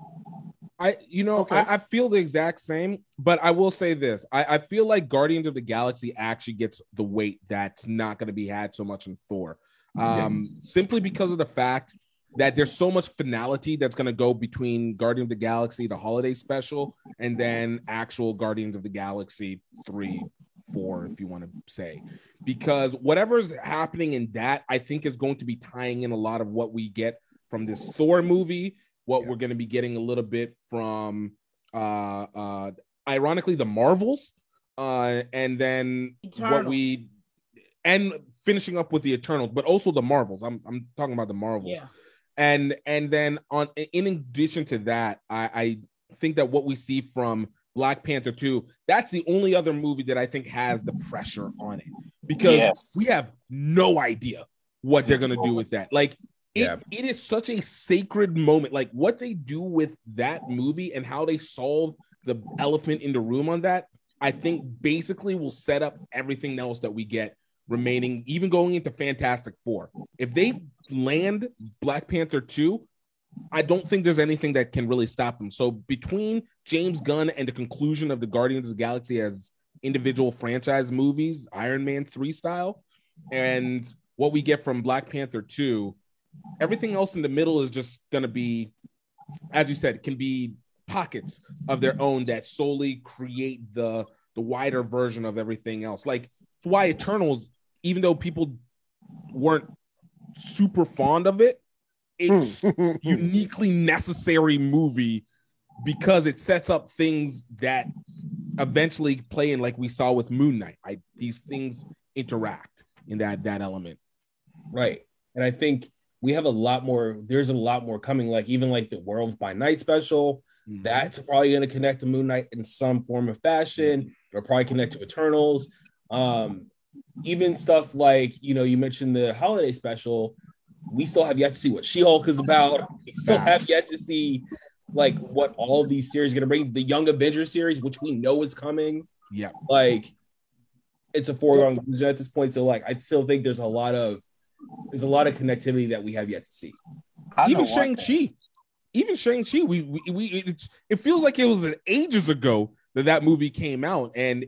I, you know, Okay. I, I feel the exact same, but I will say this. I, I feel like Guardians of the Galaxy actually gets the weight that's not going to be had so much in Thor. Um, simply because of the fact that there's so much finality that's going to go between Guardians of the Galaxy, the holiday special, and then actual Guardians of the Galaxy three, four, if you want to say. Because whatever's happening in that, I think is going to be tying in a lot of what we get from this Thor movie, what we're going to be getting a little bit from, uh, uh, ironically, the Marvels, uh, and then what Eternals. we, and finishing up with the Eternals, but also the Marvels. I'm I'm talking about the Marvels. Yeah. And and then on in addition to that, I, I think that what we see from Black Panther two, that's the only other movie that I think has the pressure on it, because Yes. we have no idea what they're gonna do with that. Like it, Yeah. it is such a sacred moment. Like what they do with that movie and how they solve the elephant in the room on that, I think basically will set up everything else that we get remaining, even going into Fantastic Four. If they land Black Panther two, I don't think there's anything that can really stop them. So between James Gunn and the conclusion of the Guardians of the Galaxy as individual franchise movies, Iron Man three style, and what we get from Black Panther two, everything else in the middle is just going to be, as you said, can be pockets of their own that solely create the the wider version of everything else. Like, it's why Eternals, even though people weren't super fond of it, it's uniquely necessary movie because it sets up things that eventually play in, like we saw with Moon Knight. I, these things interact in that that element. Right. And I think we have a lot more, there's a lot more coming, like even like the Worlds by Night special. Mhm. That's probably going to connect to Moon Knight in some form of fashion. It'll probably connect to Eternals. Um, even stuff like, you know, you mentioned the holiday special. We still have yet to see what She-Hulk is about. We still have yet to see like what all of these series are going to bring. The Young Avengers series, which we know is coming. Yeah. Like, it's a foregone conclusion at this point. So, like, I still think there's a lot of there's a lot of connectivity that we have yet to see. I know Even one thing. Shang-Chi. Even Shang-Chi, we, we, we it's, it feels like it was ages ago that that movie came out. And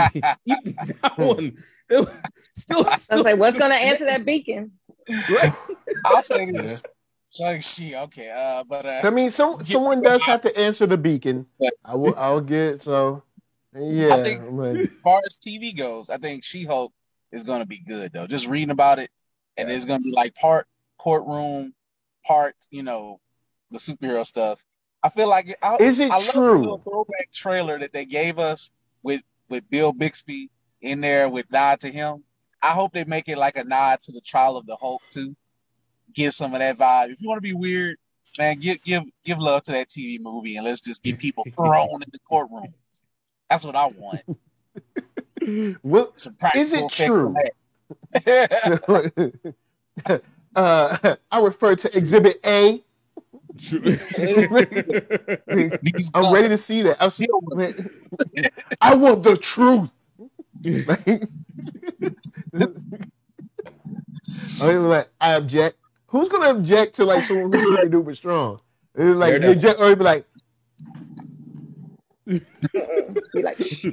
even that one, it was still, I was like, what's gonna answer that beacon? right? I'll say this. Shang-Chi, okay. Uh, but uh, I mean, some someone does have to answer the beacon. I will. I'll get so. Yeah, I think- but- as far as T V goes, I think She-Hulk is going to be good, though. Just reading about it, and it's going to be like part courtroom, part, you know, the superhero stuff. I feel like it, I, Is it I love true? the little throwback trailer that they gave us with with Bill Bixby in there with nod to him. I hope they make it like a nod to the trial of the Hulk too. Get some of that vibe. If you want to be weird, man, give give give love to that T V movie, and let's just get people thrown in the courtroom. That's what I want. Well, Some practical is it effects true? on that. uh, I refer to Exhibit A. These I'm guns. ready to see that. I'm see- I want the truth. I, mean, like, I object. Who's gonna object to like someone who's super duper strong? It's like Fair they enough. object, or be like Be like, shh.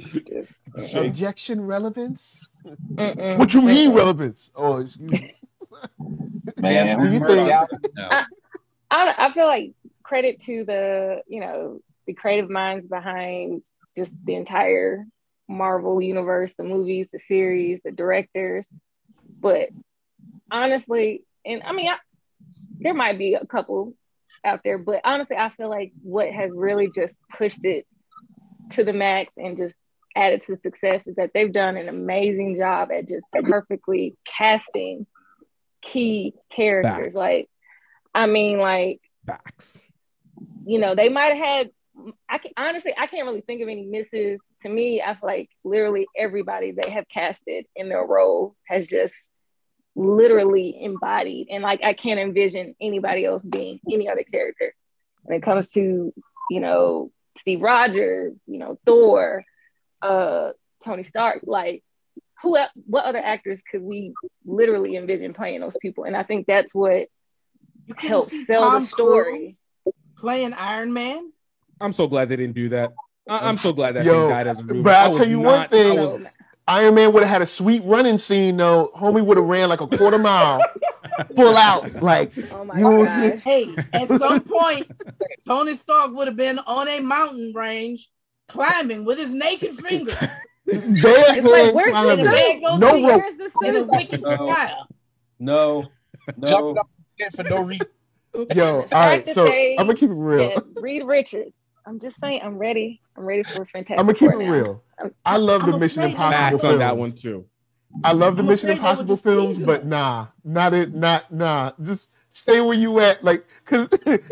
objection relevance. Mm-mm. What you mean relevance? Oh, excuse me. Man, Damn, who you you say- say? No. I, I I feel like credit to the you know the creative minds behind just the entire Marvel universe, the movies, the series, the directors. But honestly, and I mean, I, there might be a couple out there, but honestly, I feel like what has really just pushed it to the max and just added to success is that they've done an amazing job at just perfectly casting key characters. Facts. Like, I mean, like, Facts. you know, they might have had, I can honestly, I can't really think of any misses. To me, I feel like literally everybody they have casted in their role has just literally embodied. And like, I can't envision anybody else being any other character. When it comes to, you know, Steve Rogers, you know, Thor, uh, Tony Stark, like, who, what other actors could we literally envision playing those people? And I think that's what You couldn't helps see sell Tom the story. Cruise playing Iron Man. I'm so glad they didn't do that. I- I'm so glad that Yo, thing died as a movie. but I'll I was tell you not- one thing. I was- Iron Man would have had a sweet running scene though. Homie would have ran like a quarter mile, full out. Like, Oh my you know what I'm saying? god! Hey, at some point, Tony Stark would have been on a mountain range climbing with his naked finger Bare It's like, hand where's the climbing. suit? No No rope. Where's the in a suit? wicked No. style. No, no. Jumping up again for no reason. Yo, all fact right. that So they- I'm gonna keep it real. Yeah, Reed Richards. I'm just saying, I'm ready. I'm ready for Fantastic I'm gonna keep it Four now. real. I'm- I love the I'm Mission afraid Impossible Facts films. on that one too. I love the I'm Mission afraid they Impossible would just films, tease but them. nah, not it, not nah. Just stay where you at, like, cause.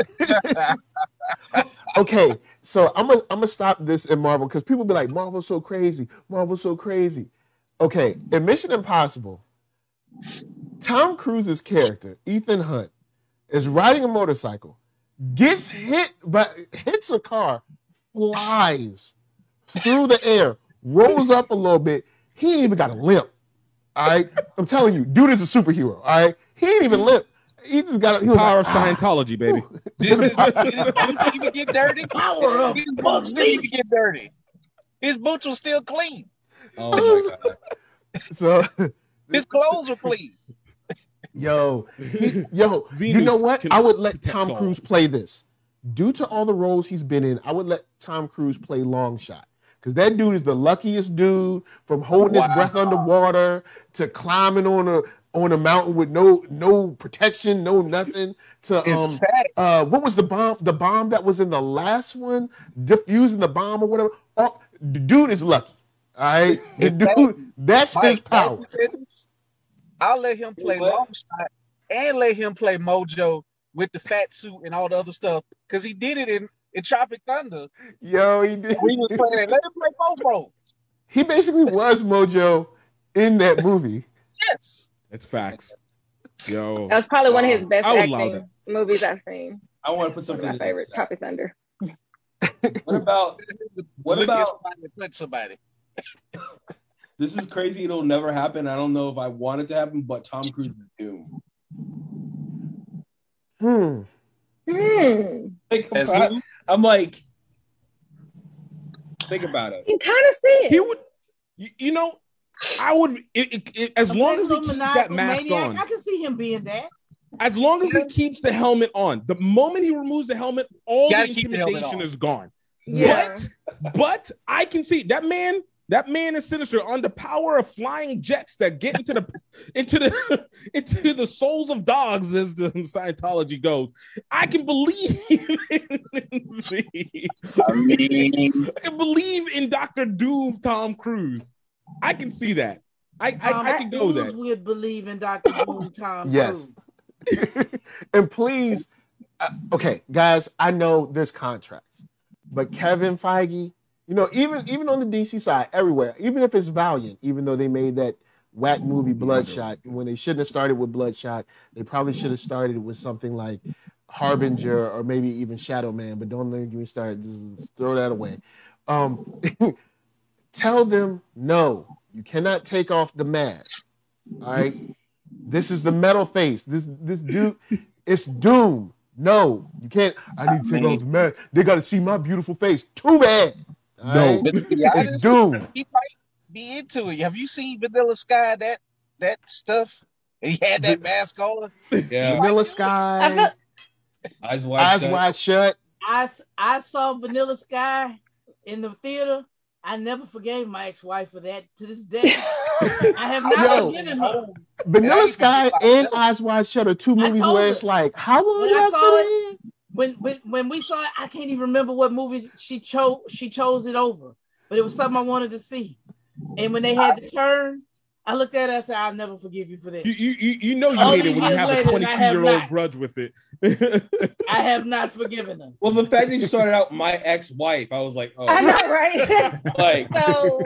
Okay, so I'm gonna I'm gonna stop this in Marvel because people be like, Marvel's so crazy, Marvel's so crazy. Okay, in Mission Impossible, Tom Cruise's character Ethan Hunt is riding a motorcycle, gets hit, but hits a car, flies through the air, rolls up a little bit. He ain't even got a limp. All right, I'm telling you, dude is a superhero. All right, he ain't even limp. He just got. He was Power of like, ah. Scientology, baby. This is his boots even get dirty. Power up. His boots didn't even get dirty. His boots were still clean. Oh my god. So, His clothes were clean. yo, he, yo, you Xenu know what? can I would let protect Tom all. Cruise play this. Due to all the roles he's been in, I would let Tom Cruise play Long Shot. Because that dude is the luckiest dude from holding his Wow. breath underwater to climbing on a on a mountain with no no protection, no nothing. To um Emphatic. uh what was the bomb? The bomb that was in the last one, diffusing the bomb or whatever. Oh, the dude is lucky. All right, the If that- dude, that's his Mike, power. Mike said this. I'll let him play What? long shot and let him play Mojo with the fat suit and all the other stuff because he did it in, in Tropic Thunder. Yo, he did. We was playing it. Let him play both roles. He basically was Mojo in that movie. Yes. It's facts. Yo, That was probably one of his best I would allow acting movies I've seen. I want to put One something. of my in favorite, there. Tropic Thunder. What about? What Look about? at somebody and punch somebody. This is crazy. It'll never happen. I don't know if I want it to happen, but Tom Cruise is Doom. Hmm. Hmm. Think As about who? it. I'm like, think about it. You kind of see it. he would. You, you know, I would. It, it, it, as A long as he keeps megalomaniacal that mask maniac, on. I can see him being that. As long as he Yeah. keeps the helmet on. The moment he removes the helmet, all the Gotta keep the helmet intimidation on. is gone. Yeah. But but I can see that man. That man is sinister on the power of flying jets that get into the into the into the souls of dogs, as the Scientology goes. I can believe in the, I mean, I can believe in Doctor Doom, Tom Cruise. I can see that. I I, Tom I can go Cruise there. would believe in Doctor Doom, Tom Yes. Cruise. And please, uh, okay, guys, I know there's contracts, but Kevin Feige, you know, even even on the D C side, everywhere, even if it's Valiant, even though they made that whack movie Bloodshot, when they shouldn't have started with Bloodshot, they probably should have started with something like Harbinger or maybe even Shadow Man. But don't let me start. Just throw that away. Um, tell them no, you cannot take off the mask. All right. This is the metal face. This this dude, it's Doom. No, you can't. I need to take off the mask. They got to see my beautiful face. Too bad. All No. right? but to be It's honest, Doom. he might be into it. Have you seen Vanilla Sky? That that stuff He had that mask on. Yeah. Vanilla Sky, I felt, Eyes wide Eyes shut. Wide Shut. I, s- I saw Vanilla Sky in the theater. I never forgave my ex-wife for that to this day. I have not Yo. forgiven her. Vanilla Yeah, Sky you can and do Eyes Wide Shut are two I movies told where her. it's like, how long When did I I saw say it- When when when we saw it, I can't even remember what movie she chose. She chose it over, but it was something I wanted to see. And when they had the turn, I looked at her and said, "I'll never forgive you for this." You you you you know you All hate it these when you years have a later, and I twenty-two have year old not. grudge with it. I have not forgiven her. Well, the fact that you started out my ex-wife, I was like, oh, I know, right? like So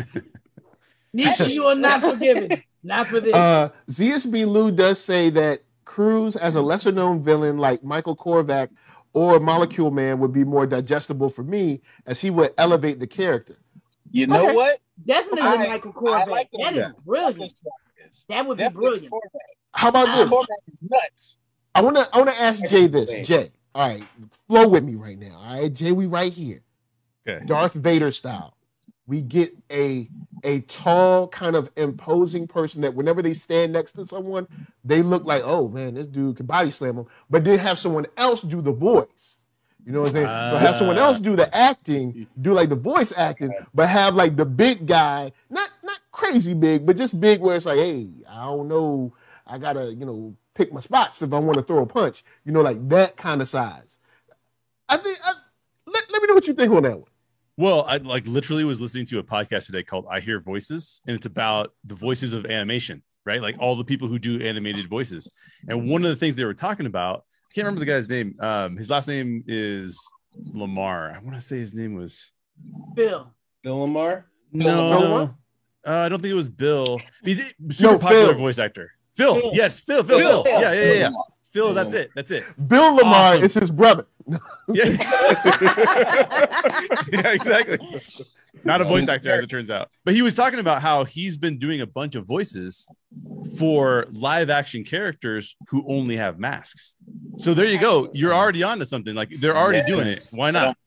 Nisha, you are not forgiven. Not for this. Uh, Z S B Lou does say that Cruz as a lesser known villain like Michael Korvac or Molecule Man would be more digestible for me as he would elevate the character. You know Okay. what? Definitely I- Michael I Korvac. like that him. is brilliant. That would be Definitely brilliant. Korvac. How about I- this? Korvac is nuts. I want to I want to ask Jay this. Jay, all right, flow with me right now. All right, Jay, we right here, Okay. Darth Vader style. We get a a tall, kind of imposing person that whenever they stand next to someone, they look like, oh man, this dude can body slam them. But then have someone else do the voice. You know what I'm saying? so have someone else do the acting, do like the voice acting, but have like the big guy, not not crazy big, but just big where it's like, hey, I don't know, I gotta, you know, pick my spots if I want to throw a punch. You know, like that kind of size. I think. I, let, let me know what you think on that one. Well, I like literally was listening to a podcast today called I Hear Voices, and it's about the voices of animation, right? Like all the people who do animated voices. And one of the things they were talking about, I can't remember the guy's name. Um, his last name is Lamar. I want to say his name was Bill. Bill Lamar. no, Bill no. Lamar? Uh, I don't think it was Bill. He's a super No, popular Phil. voice actor. Phil. Phil. Yes, Phil. Phil. Phil. Phil. Yeah, yeah, yeah. yeah. Phil. Phil. That's it. That's it. Bill Lamar Awesome. is his brother. Yeah. Yeah, exactly. Not a voice actor, as it turns out. But he was talking about how he's been doing a bunch of voices for live action characters who only have masks. So there you go. You're already onto something. Like they're already Yes. doing it. Why not?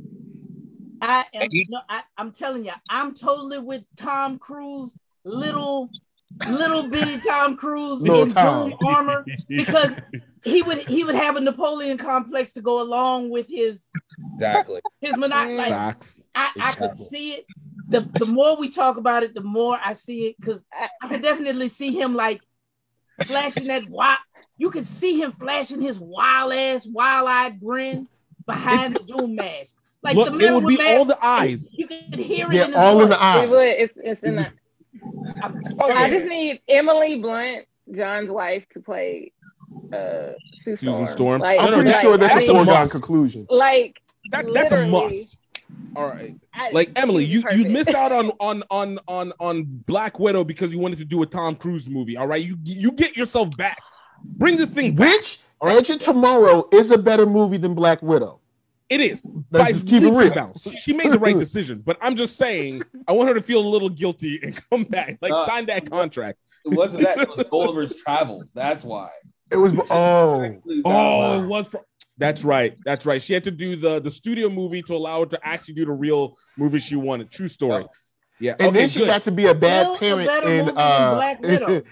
I am. You- No, I, I'm telling you, I'm totally with Tom Cruise. Little, little bitty Tom Cruise Little in Tom. Doom armor, because he would he would have a Napoleon complex to go along with his Exactly. his monopoly. Like, Facts. I, I could Exactly. see it. The the more we talk about it, the more I see it, because I, I could definitely see him like flashing that wild. You could see him flashing his wild ass, wild eyed grin behind the Doom mask. Like Look, the it man would with be mask, all the eyes. You could hear it Yeah, in his all in voice. the eyes. it would. It's, it's in the. I'm- I just need Emily Blunt, John's wife, to play uh, Sue Susan Storm. Storm. Like, I'm no, pretty that- sure that's I a mean, a foregone must. conclusion. Like That, that's a literally, must. All right. I- Like Emily, you, you perfect. missed out on on on on on Black Widow because you wanted to do a Tom Cruise movie. All right, you you get yourself back. Bring this thing back. Which Edge of Tomorrow is a better movie than Black Widow. It is. Let's By just keep it leaps and real. bounds. She- She made the right decision, but I'm just saying, I want her to feel a little guilty and come back, like Uh, sign that contract. It wasn't that. It was Gulliver's Travels. That's why. It was oh Exactly that. Oh, it was. For, that's right. That's right. She had to do the the studio movie to allow her to actually do the real movie she wanted. True story. Yeah. and okay, then she good. got to be a bad Still a parent better movie in than uh Black Widow.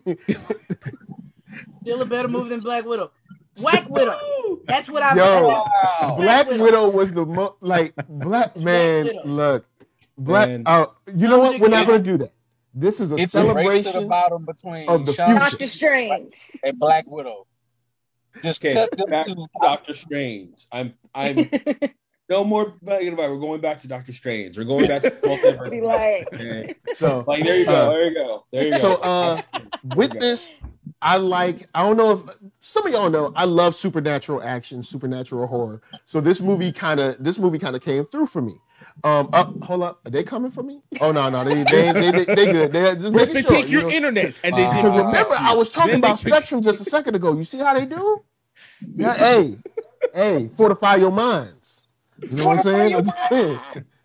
Still a better movie than Black Widow. Black Widow. That's what I'm. Yo. Wow. Black Widow. Widow was the mo like black man. Widow. Look, black. Man. Uh, you know what? We're not going It's- to do that. This is a It's a race to the celebration. bottom between of the Sean future. Doctor Strange. and Black Widow. Just Okay, cut them back two. to Doctor Strange. I'm I'm no more talking about. We're going back to Doctor Strange. We're going back to the multiverse. Be like, Okay. So, Like there you go. Uh, there you go. There you go. so uh, with Okay. this, I like. I don't know if some of y'all know. I love supernatural action, supernatural horror. So this movie kind of this movie kind of came through for me. Um, up, hold up, are they coming for me? Oh no, no, they they they, they, they good. They just First making they sure. take you your know. internet and they Uh, did. Because remember, I was talking Then they about take- Spectrum just a second ago. You see how they do? Yeah, hey, hey, fortify your minds. You know what I'm saying? I'm just saying.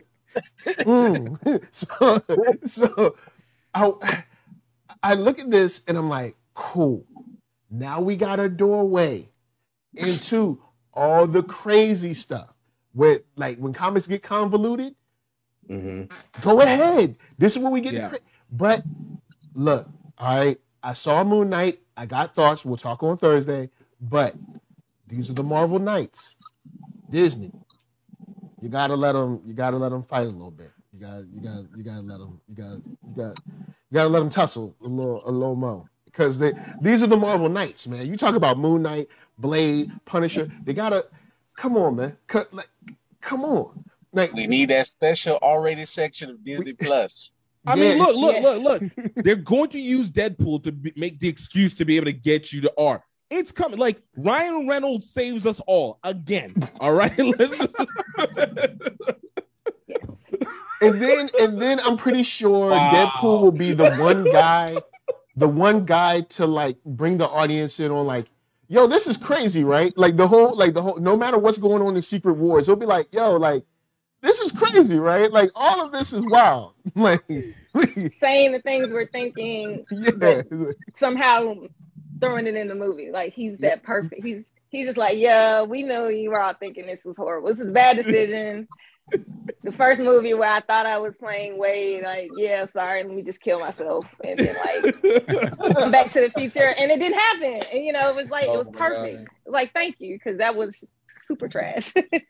Mm. So, so I, I look at this and I'm like, cool. Now we got a doorway into all the crazy stuff. Where, like, when comics get convoluted, Mhm. go ahead. This is where we get Yeah. the cra- But look, all right, I saw Moon Knight. I got thoughts. We'll talk on Thursday. But these are the Marvel Knights. Disney. You gotta let them. You gotta let them fight a little bit. You got. You got. You gotta let them. You got. You got. You gotta let them tussle a little. A little more. Because they. These are the Marvel Knights, man. You talk about Moon Knight, Blade, Punisher. They gotta. Come on, man. Cut. Like, come on. Like, we need that special R-rated section of Disney Plus. I Yeah. mean, look, look, Yes. look, look. They're going to use Deadpool to be, make the excuse to be able to get you to R. It's coming. Like Ryan Reynolds saves us all again. All right. Let's- Yes. and then and then I'm pretty sure Wow. Deadpool will be the one guy, the one guy to like bring the audience in on like, yo, this is crazy, right? Like the whole, like the whole, no matter what's going on in Secret Wars, he'll be like, yo, like, this is crazy, right? Like all of this is wild. Like, Saying the things we're thinking, yeah. somehow throwing it in the movie. Like he's that perfect. He's he's just like, yeah, we know you were all thinking this was horrible. This is a bad decision. The first movie where I thought I was playing Wade, like, yeah, sorry, let me just kill myself. And then like come Back to the Future. And it didn't happen. And you know, it was like Oh it was my perfect. God. Like, thank you, because that was super trash.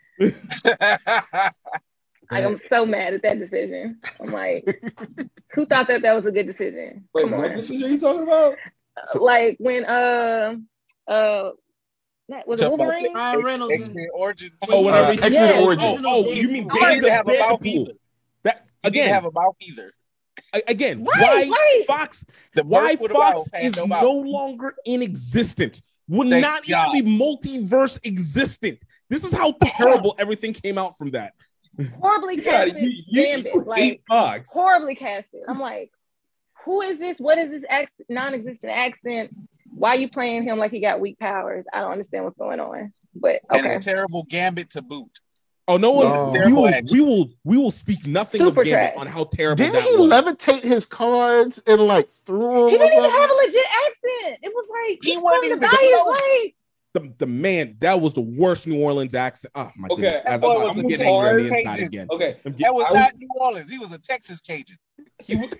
Like, I'm so mad at that decision. I'm like, who thought that that was a good decision? Wait, Come what on. decision are you talking about? Like when uh uh was it To- Wolverine? Ryan Reynolds. X-Men Origins. oh, whenever Uh, he- X-Men Yes. Origins. Oh, oh, you mean Oh, He my Bane didn't have a of mouth Deadpool? either. That He didn't again, have a mouth either. a- again, Right, why right. Fox? The Why birth with a Fox mouth had is no mouth. no longer in existence? Would Thank not God. even be multiverse existent. This is how terrible everything came out from that. Horribly Yeah, casted you, you, Gambit. you hate Like Fox. horribly casted. I'm like, who is this? What is this accent, non-existent accent? Why are you playing him like he got weak powers? I don't understand what's going on. But And okay. a terrible Gambit to boot. Oh no one! No. We Terrible will, action. we will, we will speak nothing Super of Gambit trash. on how terrible Didn't that he was. levitate his cards and like threw them? He or didn't even something? have a legit accent. It was like He he wasn't from the even Bayou. close. Like, The, the man that was the worst New Orleans accent. Oh my Okay, goodness! that As boy I'm, was I'm a getting angry on the Texas inside Cajun. again. Okay, I'm get- That was I not New Orleans. He was a Texas Cajun. he w-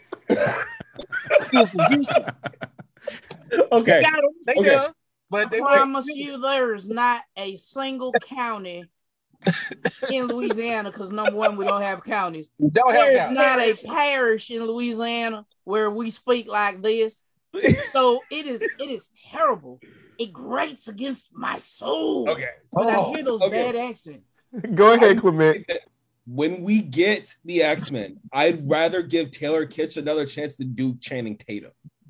He was from Houston. okay. They got him. They Okay. done. But I they promise went. you, there's not a single county in Louisiana, because number one, we don't have counties. We don't have There's that. not a parish in Louisiana where we speak like this. So it is it is terrible. It grates against my soul. Okay. When I Oh, hear those okay. bad accents. Go ahead, Clement. When we get the X-Men, I'd rather give Taylor Kitsch another chance to do Channing Tatum.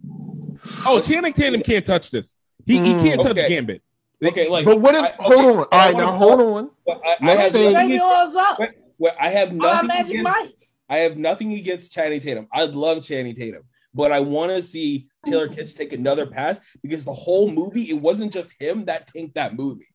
Oh, Channing Tatum can't touch this. He, he can't touch Okay. Gambit. Okay, like But what if? I- okay, hold on. All I right, wanna- now hold on. But I, I Let's have say- nothing Baby against- oils up. Wait, wait, I have Oh, nothing Magic against, Mike. I have nothing against Channing Tatum. I love Channing Tatum, but I want to see Taylor Kitsch take another pass because the whole movie, it wasn't just him that tanked that movie.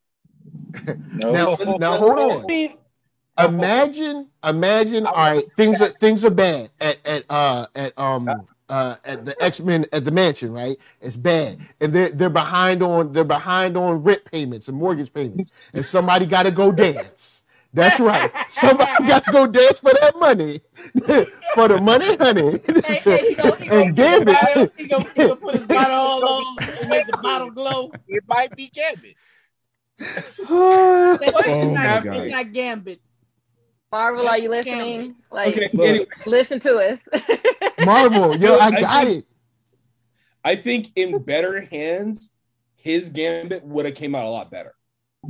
No. Now, now hold on. I mean, Imagine, imagine. All right, things are things are bad at at uh at um uh at the X-Men at the mansion, right? It's bad, and they're they're behind on they're behind on rent payments and mortgage payments, and somebody got to go dance. That's right. Somebody got to go dance for that money, for the money, honey. Hey, hey, he gonna, he And gonna, Gambit. he gonna, he gonna put his bottle all over and make the bottle glow. It might be Gambit. It's Oh my not, God. it's not Gambit. Marvel, are you listening? Like, Okay, Look. anyway, listen to us. Marvel, yo, I I got think- it. I think in better hands, his Gambit would have came out a lot better.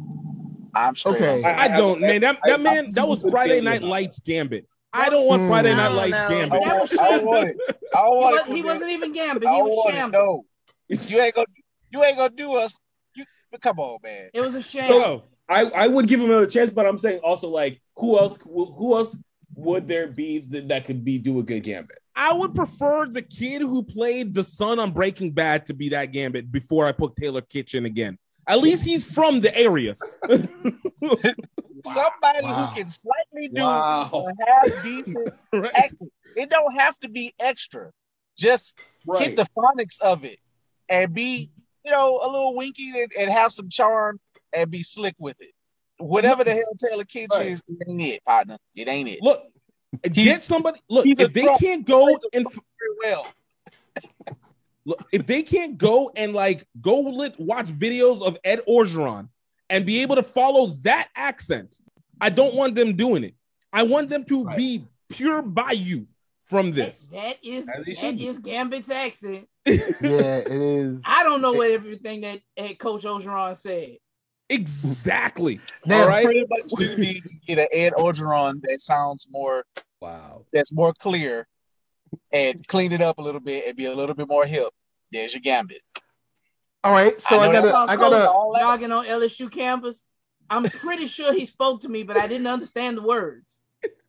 I'm straight. Okay. up. I don't, man. That, that I- man, I- that was I- Friday I- Night Lights Gambit. I don't want Hmm. Friday I Night don't Lights know. Gambit. I don't, I don't want it. I don't He, want was, it. he wasn't even Gambit. I He don't was want it. Shamble. No. You ain't gonna. You ain't gonna do us. You come on, man. It was a shamble. No, I, I would give him another chance, but I'm saying also like who else who else would there be that, that could be do a good Gambit? I would prefer the kid who played the son on Breaking Bad to be that Gambit before I put Taylor Kitsch in again. At least he's from the area. Somebody Wow. who can slightly do Wow. or have decent Right? acting. It don't have to be extra. Just hit the phonics of it and be, you know, a little winky and, and have some charm and be slick with it. Whatever the hell Taylor Kitsch Right. is, it ain't it, partner. It ain't it. Look, He's- get somebody. Look, he's a if they Trump. can't go Plays a and Very well. Look, if they can't go and like go lit, watch videos of Ed Orgeron and be able to follow that accent, I don't want them doing it. I want them to Right. be pure Bayou from this. That is As they that should be. is Gambit's accent. Yeah, it is. I don't know what everything that head coach Ogeron said. Exactly. Now, All right. Pretty much do need to get an Ed Orgeron that sounds more, Wow. that's more clear, and clean it up a little bit and be a little bit more hip. There's your Gambit. All right, so I I, know gotta, that's I all gotta. all that- Jogging on L S U campus. I'm pretty sure he spoke to me, but I didn't understand the words.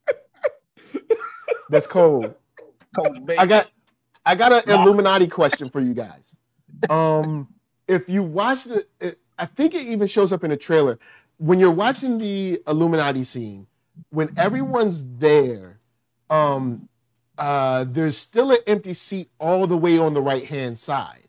That's cold. Coach Baker. I got, I got an Illuminati question for you guys. Um, if you watch the, it, I think it even shows up in the trailer when you're watching the Illuminati scene. When everyone's there, um, uh, there's still an empty seat all the way on the right hand side.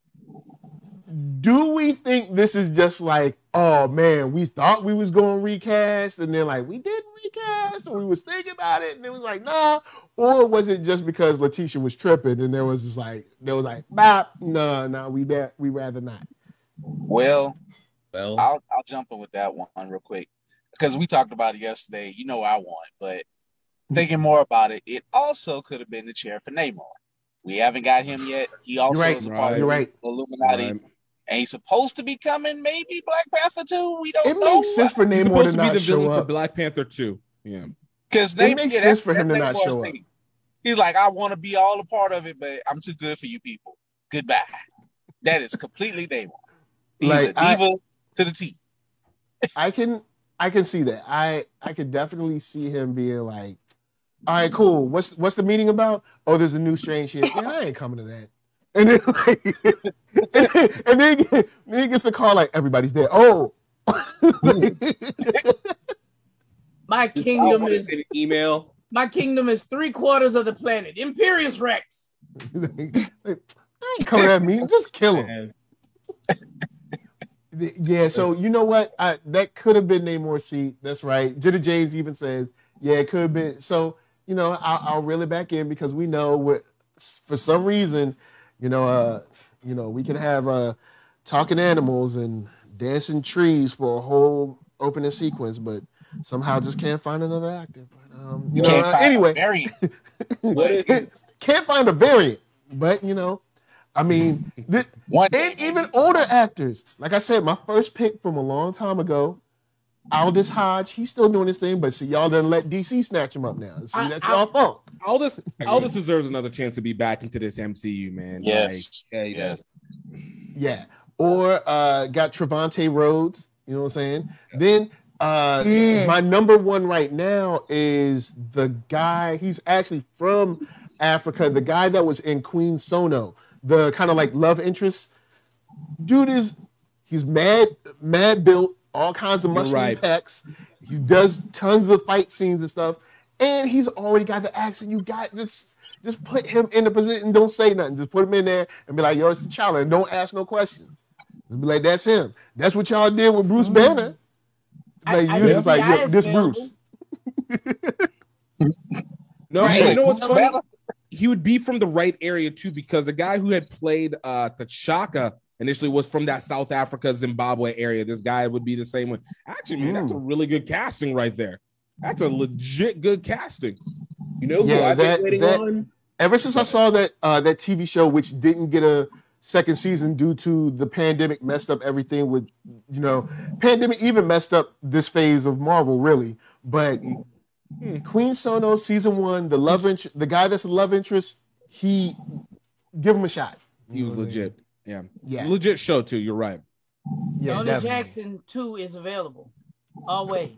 Do we think this is just like, oh man, we thought we was going to recast, and then like we didn't recast, or we was thinking about it, and it was like, nah, or was it just because Letitia was tripping, and there was just like, there was like, bop, no, no, we bet we rather not. Well, Well, I'll I'll jump in with that one real quick because we talked about it yesterday. You know what I want, but thinking more about it, it also could have been the chair for Namor. We haven't got him yet. He also right. is a Right. part You're of right. the Illuminati. Right. And he's supposed to be coming, maybe Black Panther two. We don't It know. makes sense for He's Namor supposed to to be not the show villain for up. Black Panther two. Yeah. Because It makes sense for him to not Namor's show up. thing. He's like, I want to be all a part of it, but I'm too good for you people. Goodbye. That is completely Namor. He's Like, a I- diva to the T. I can I can see that. I I could definitely see him being like, all right, cool. What's what's the meeting about? Oh, there's a new strange shit. Yeah, I ain't coming to that. And then like, and then, and then, he gets, then he gets the call like everybody's dead. Oh, My I kingdom want is an email. my kingdom is three quarters of the planet. Imperious Rex. I ain't coming at me. Just kill him. Man. Yeah, so you know what? I, that could have been Namor's seat. That's right. Jada James even says, yeah, it could have been. So, you know, I'll, I'll reel it back in because we know we're, for some reason, you know, uh, you know, we can have uh, talking animals and dancing trees for a whole opening sequence, but somehow just can't find another actor. But, um, you know, Can't uh, find a anyway, variant. What if- can't find a variant. But, you know, I mean, th- One day, and even older actors. Like I said, my first pick from a long time ago, Aldous Hodge, he's still doing his thing, but see, y'all done let D C snatch him up now. See, I- that's I- y'all fault. Aldous, Aldous deserves another chance to be back into this M C U, man. Yes. Like, yeah, he Yes. does. Yeah. Or uh, got Trevante Rhodes, you know what I'm saying? Then uh, Mm. my number one right now is the guy, he's actually from Africa, the guy that was in Queen Sono, the kind of like love interest. Dude is, he's mad, mad built, all kinds of You're muscly right. pecs. He does tons of fight scenes and stuff. And he's already got the accent. You got just just put him in the position. Don't say nothing. Just put him in there and be like, yo, it's T'Challa. And don't ask no questions. Just be like, that's him. That's what y'all did with Bruce Banner. I- Like, I you think just like, the guy yo, is this available. Bruce. No, Right. and you know what's funny? Better. He would be from the right area too, because the guy who had played uh T'Chaka initially was from that South Africa, Zimbabwe area. This guy would be the same one. Actually, man, that's a really good casting right there. That's a legit good casting. You know who Yeah, I've that- been waiting that- on? Ever since I saw that uh, that T V show, which didn't get a second season due to the pandemic, messed up everything with, you know, pandemic even messed up this phase of Marvel, really. But Hmm. Queen Sono season one, the love interest, the guy that's a love interest, he give him a shot. He was legit. Yeah. Yeah, Legit show too. You're right. yeah, Tony definitely. Jackson two is available. Always.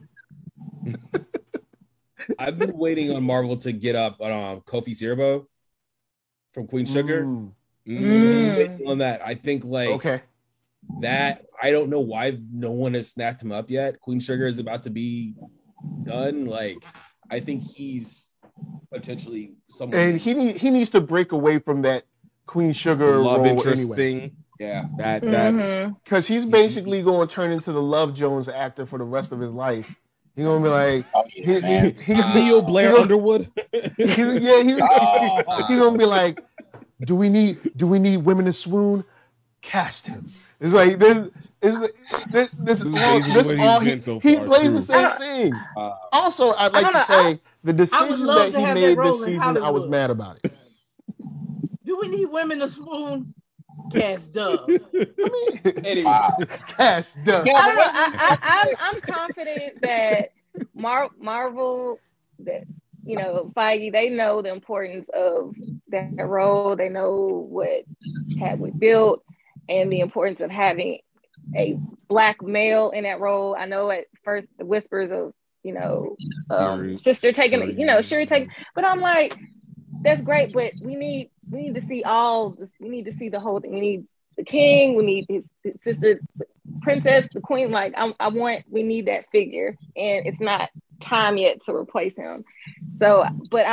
I've been waiting on Marvel to get up on um, Kofi Siriboe from Queen Sugar. Mm, Mm. Waiting on that. I think like okay. that. I don't know why no one has snapped him up yet. Queen Sugar is about to be done. Like I think he's potentially someone. And he need, he needs to break away from that Queen Sugar Love role interest anyway, thing. yeah. That that Mhm. because he's basically going to turn into the Love Jones actor for the rest of his life. He's gonna be like, Oh, he, yeah, man. he, he, Leo Blair he gonna- Underwood. he's, yeah, he's, Oh. he's gonna be like, do we need do we need women to swoon? Cast him. It's like this. This, this, this, is all, basically this what all he's he, been so he far, plays too. the same I thing. Uh, Also, I'd like I to don't say know, the decision love that to he have that made role this in season, I was Hollywood. mad about it. Do we need women to swoon? Cast Dove. I mean, anyway, Wow. cast done. Yeah, I don't know. but I, I, I'm I'm confident that Mar- Marvel, that you know, Feige, they know the importance of that role. They know what Chadwick built and the importance of having a black male in that role. I know at first the whispers of, you know, um, Shuri. sister taking, Shuri. you know, Shuri taking, but I'm like, that's great, but we need we need to see all. We need to see the whole thing. We need the king. We need his, his sister, princess, the queen. Like I, I want. We need that figure, and it's not time yet to replace him. So, but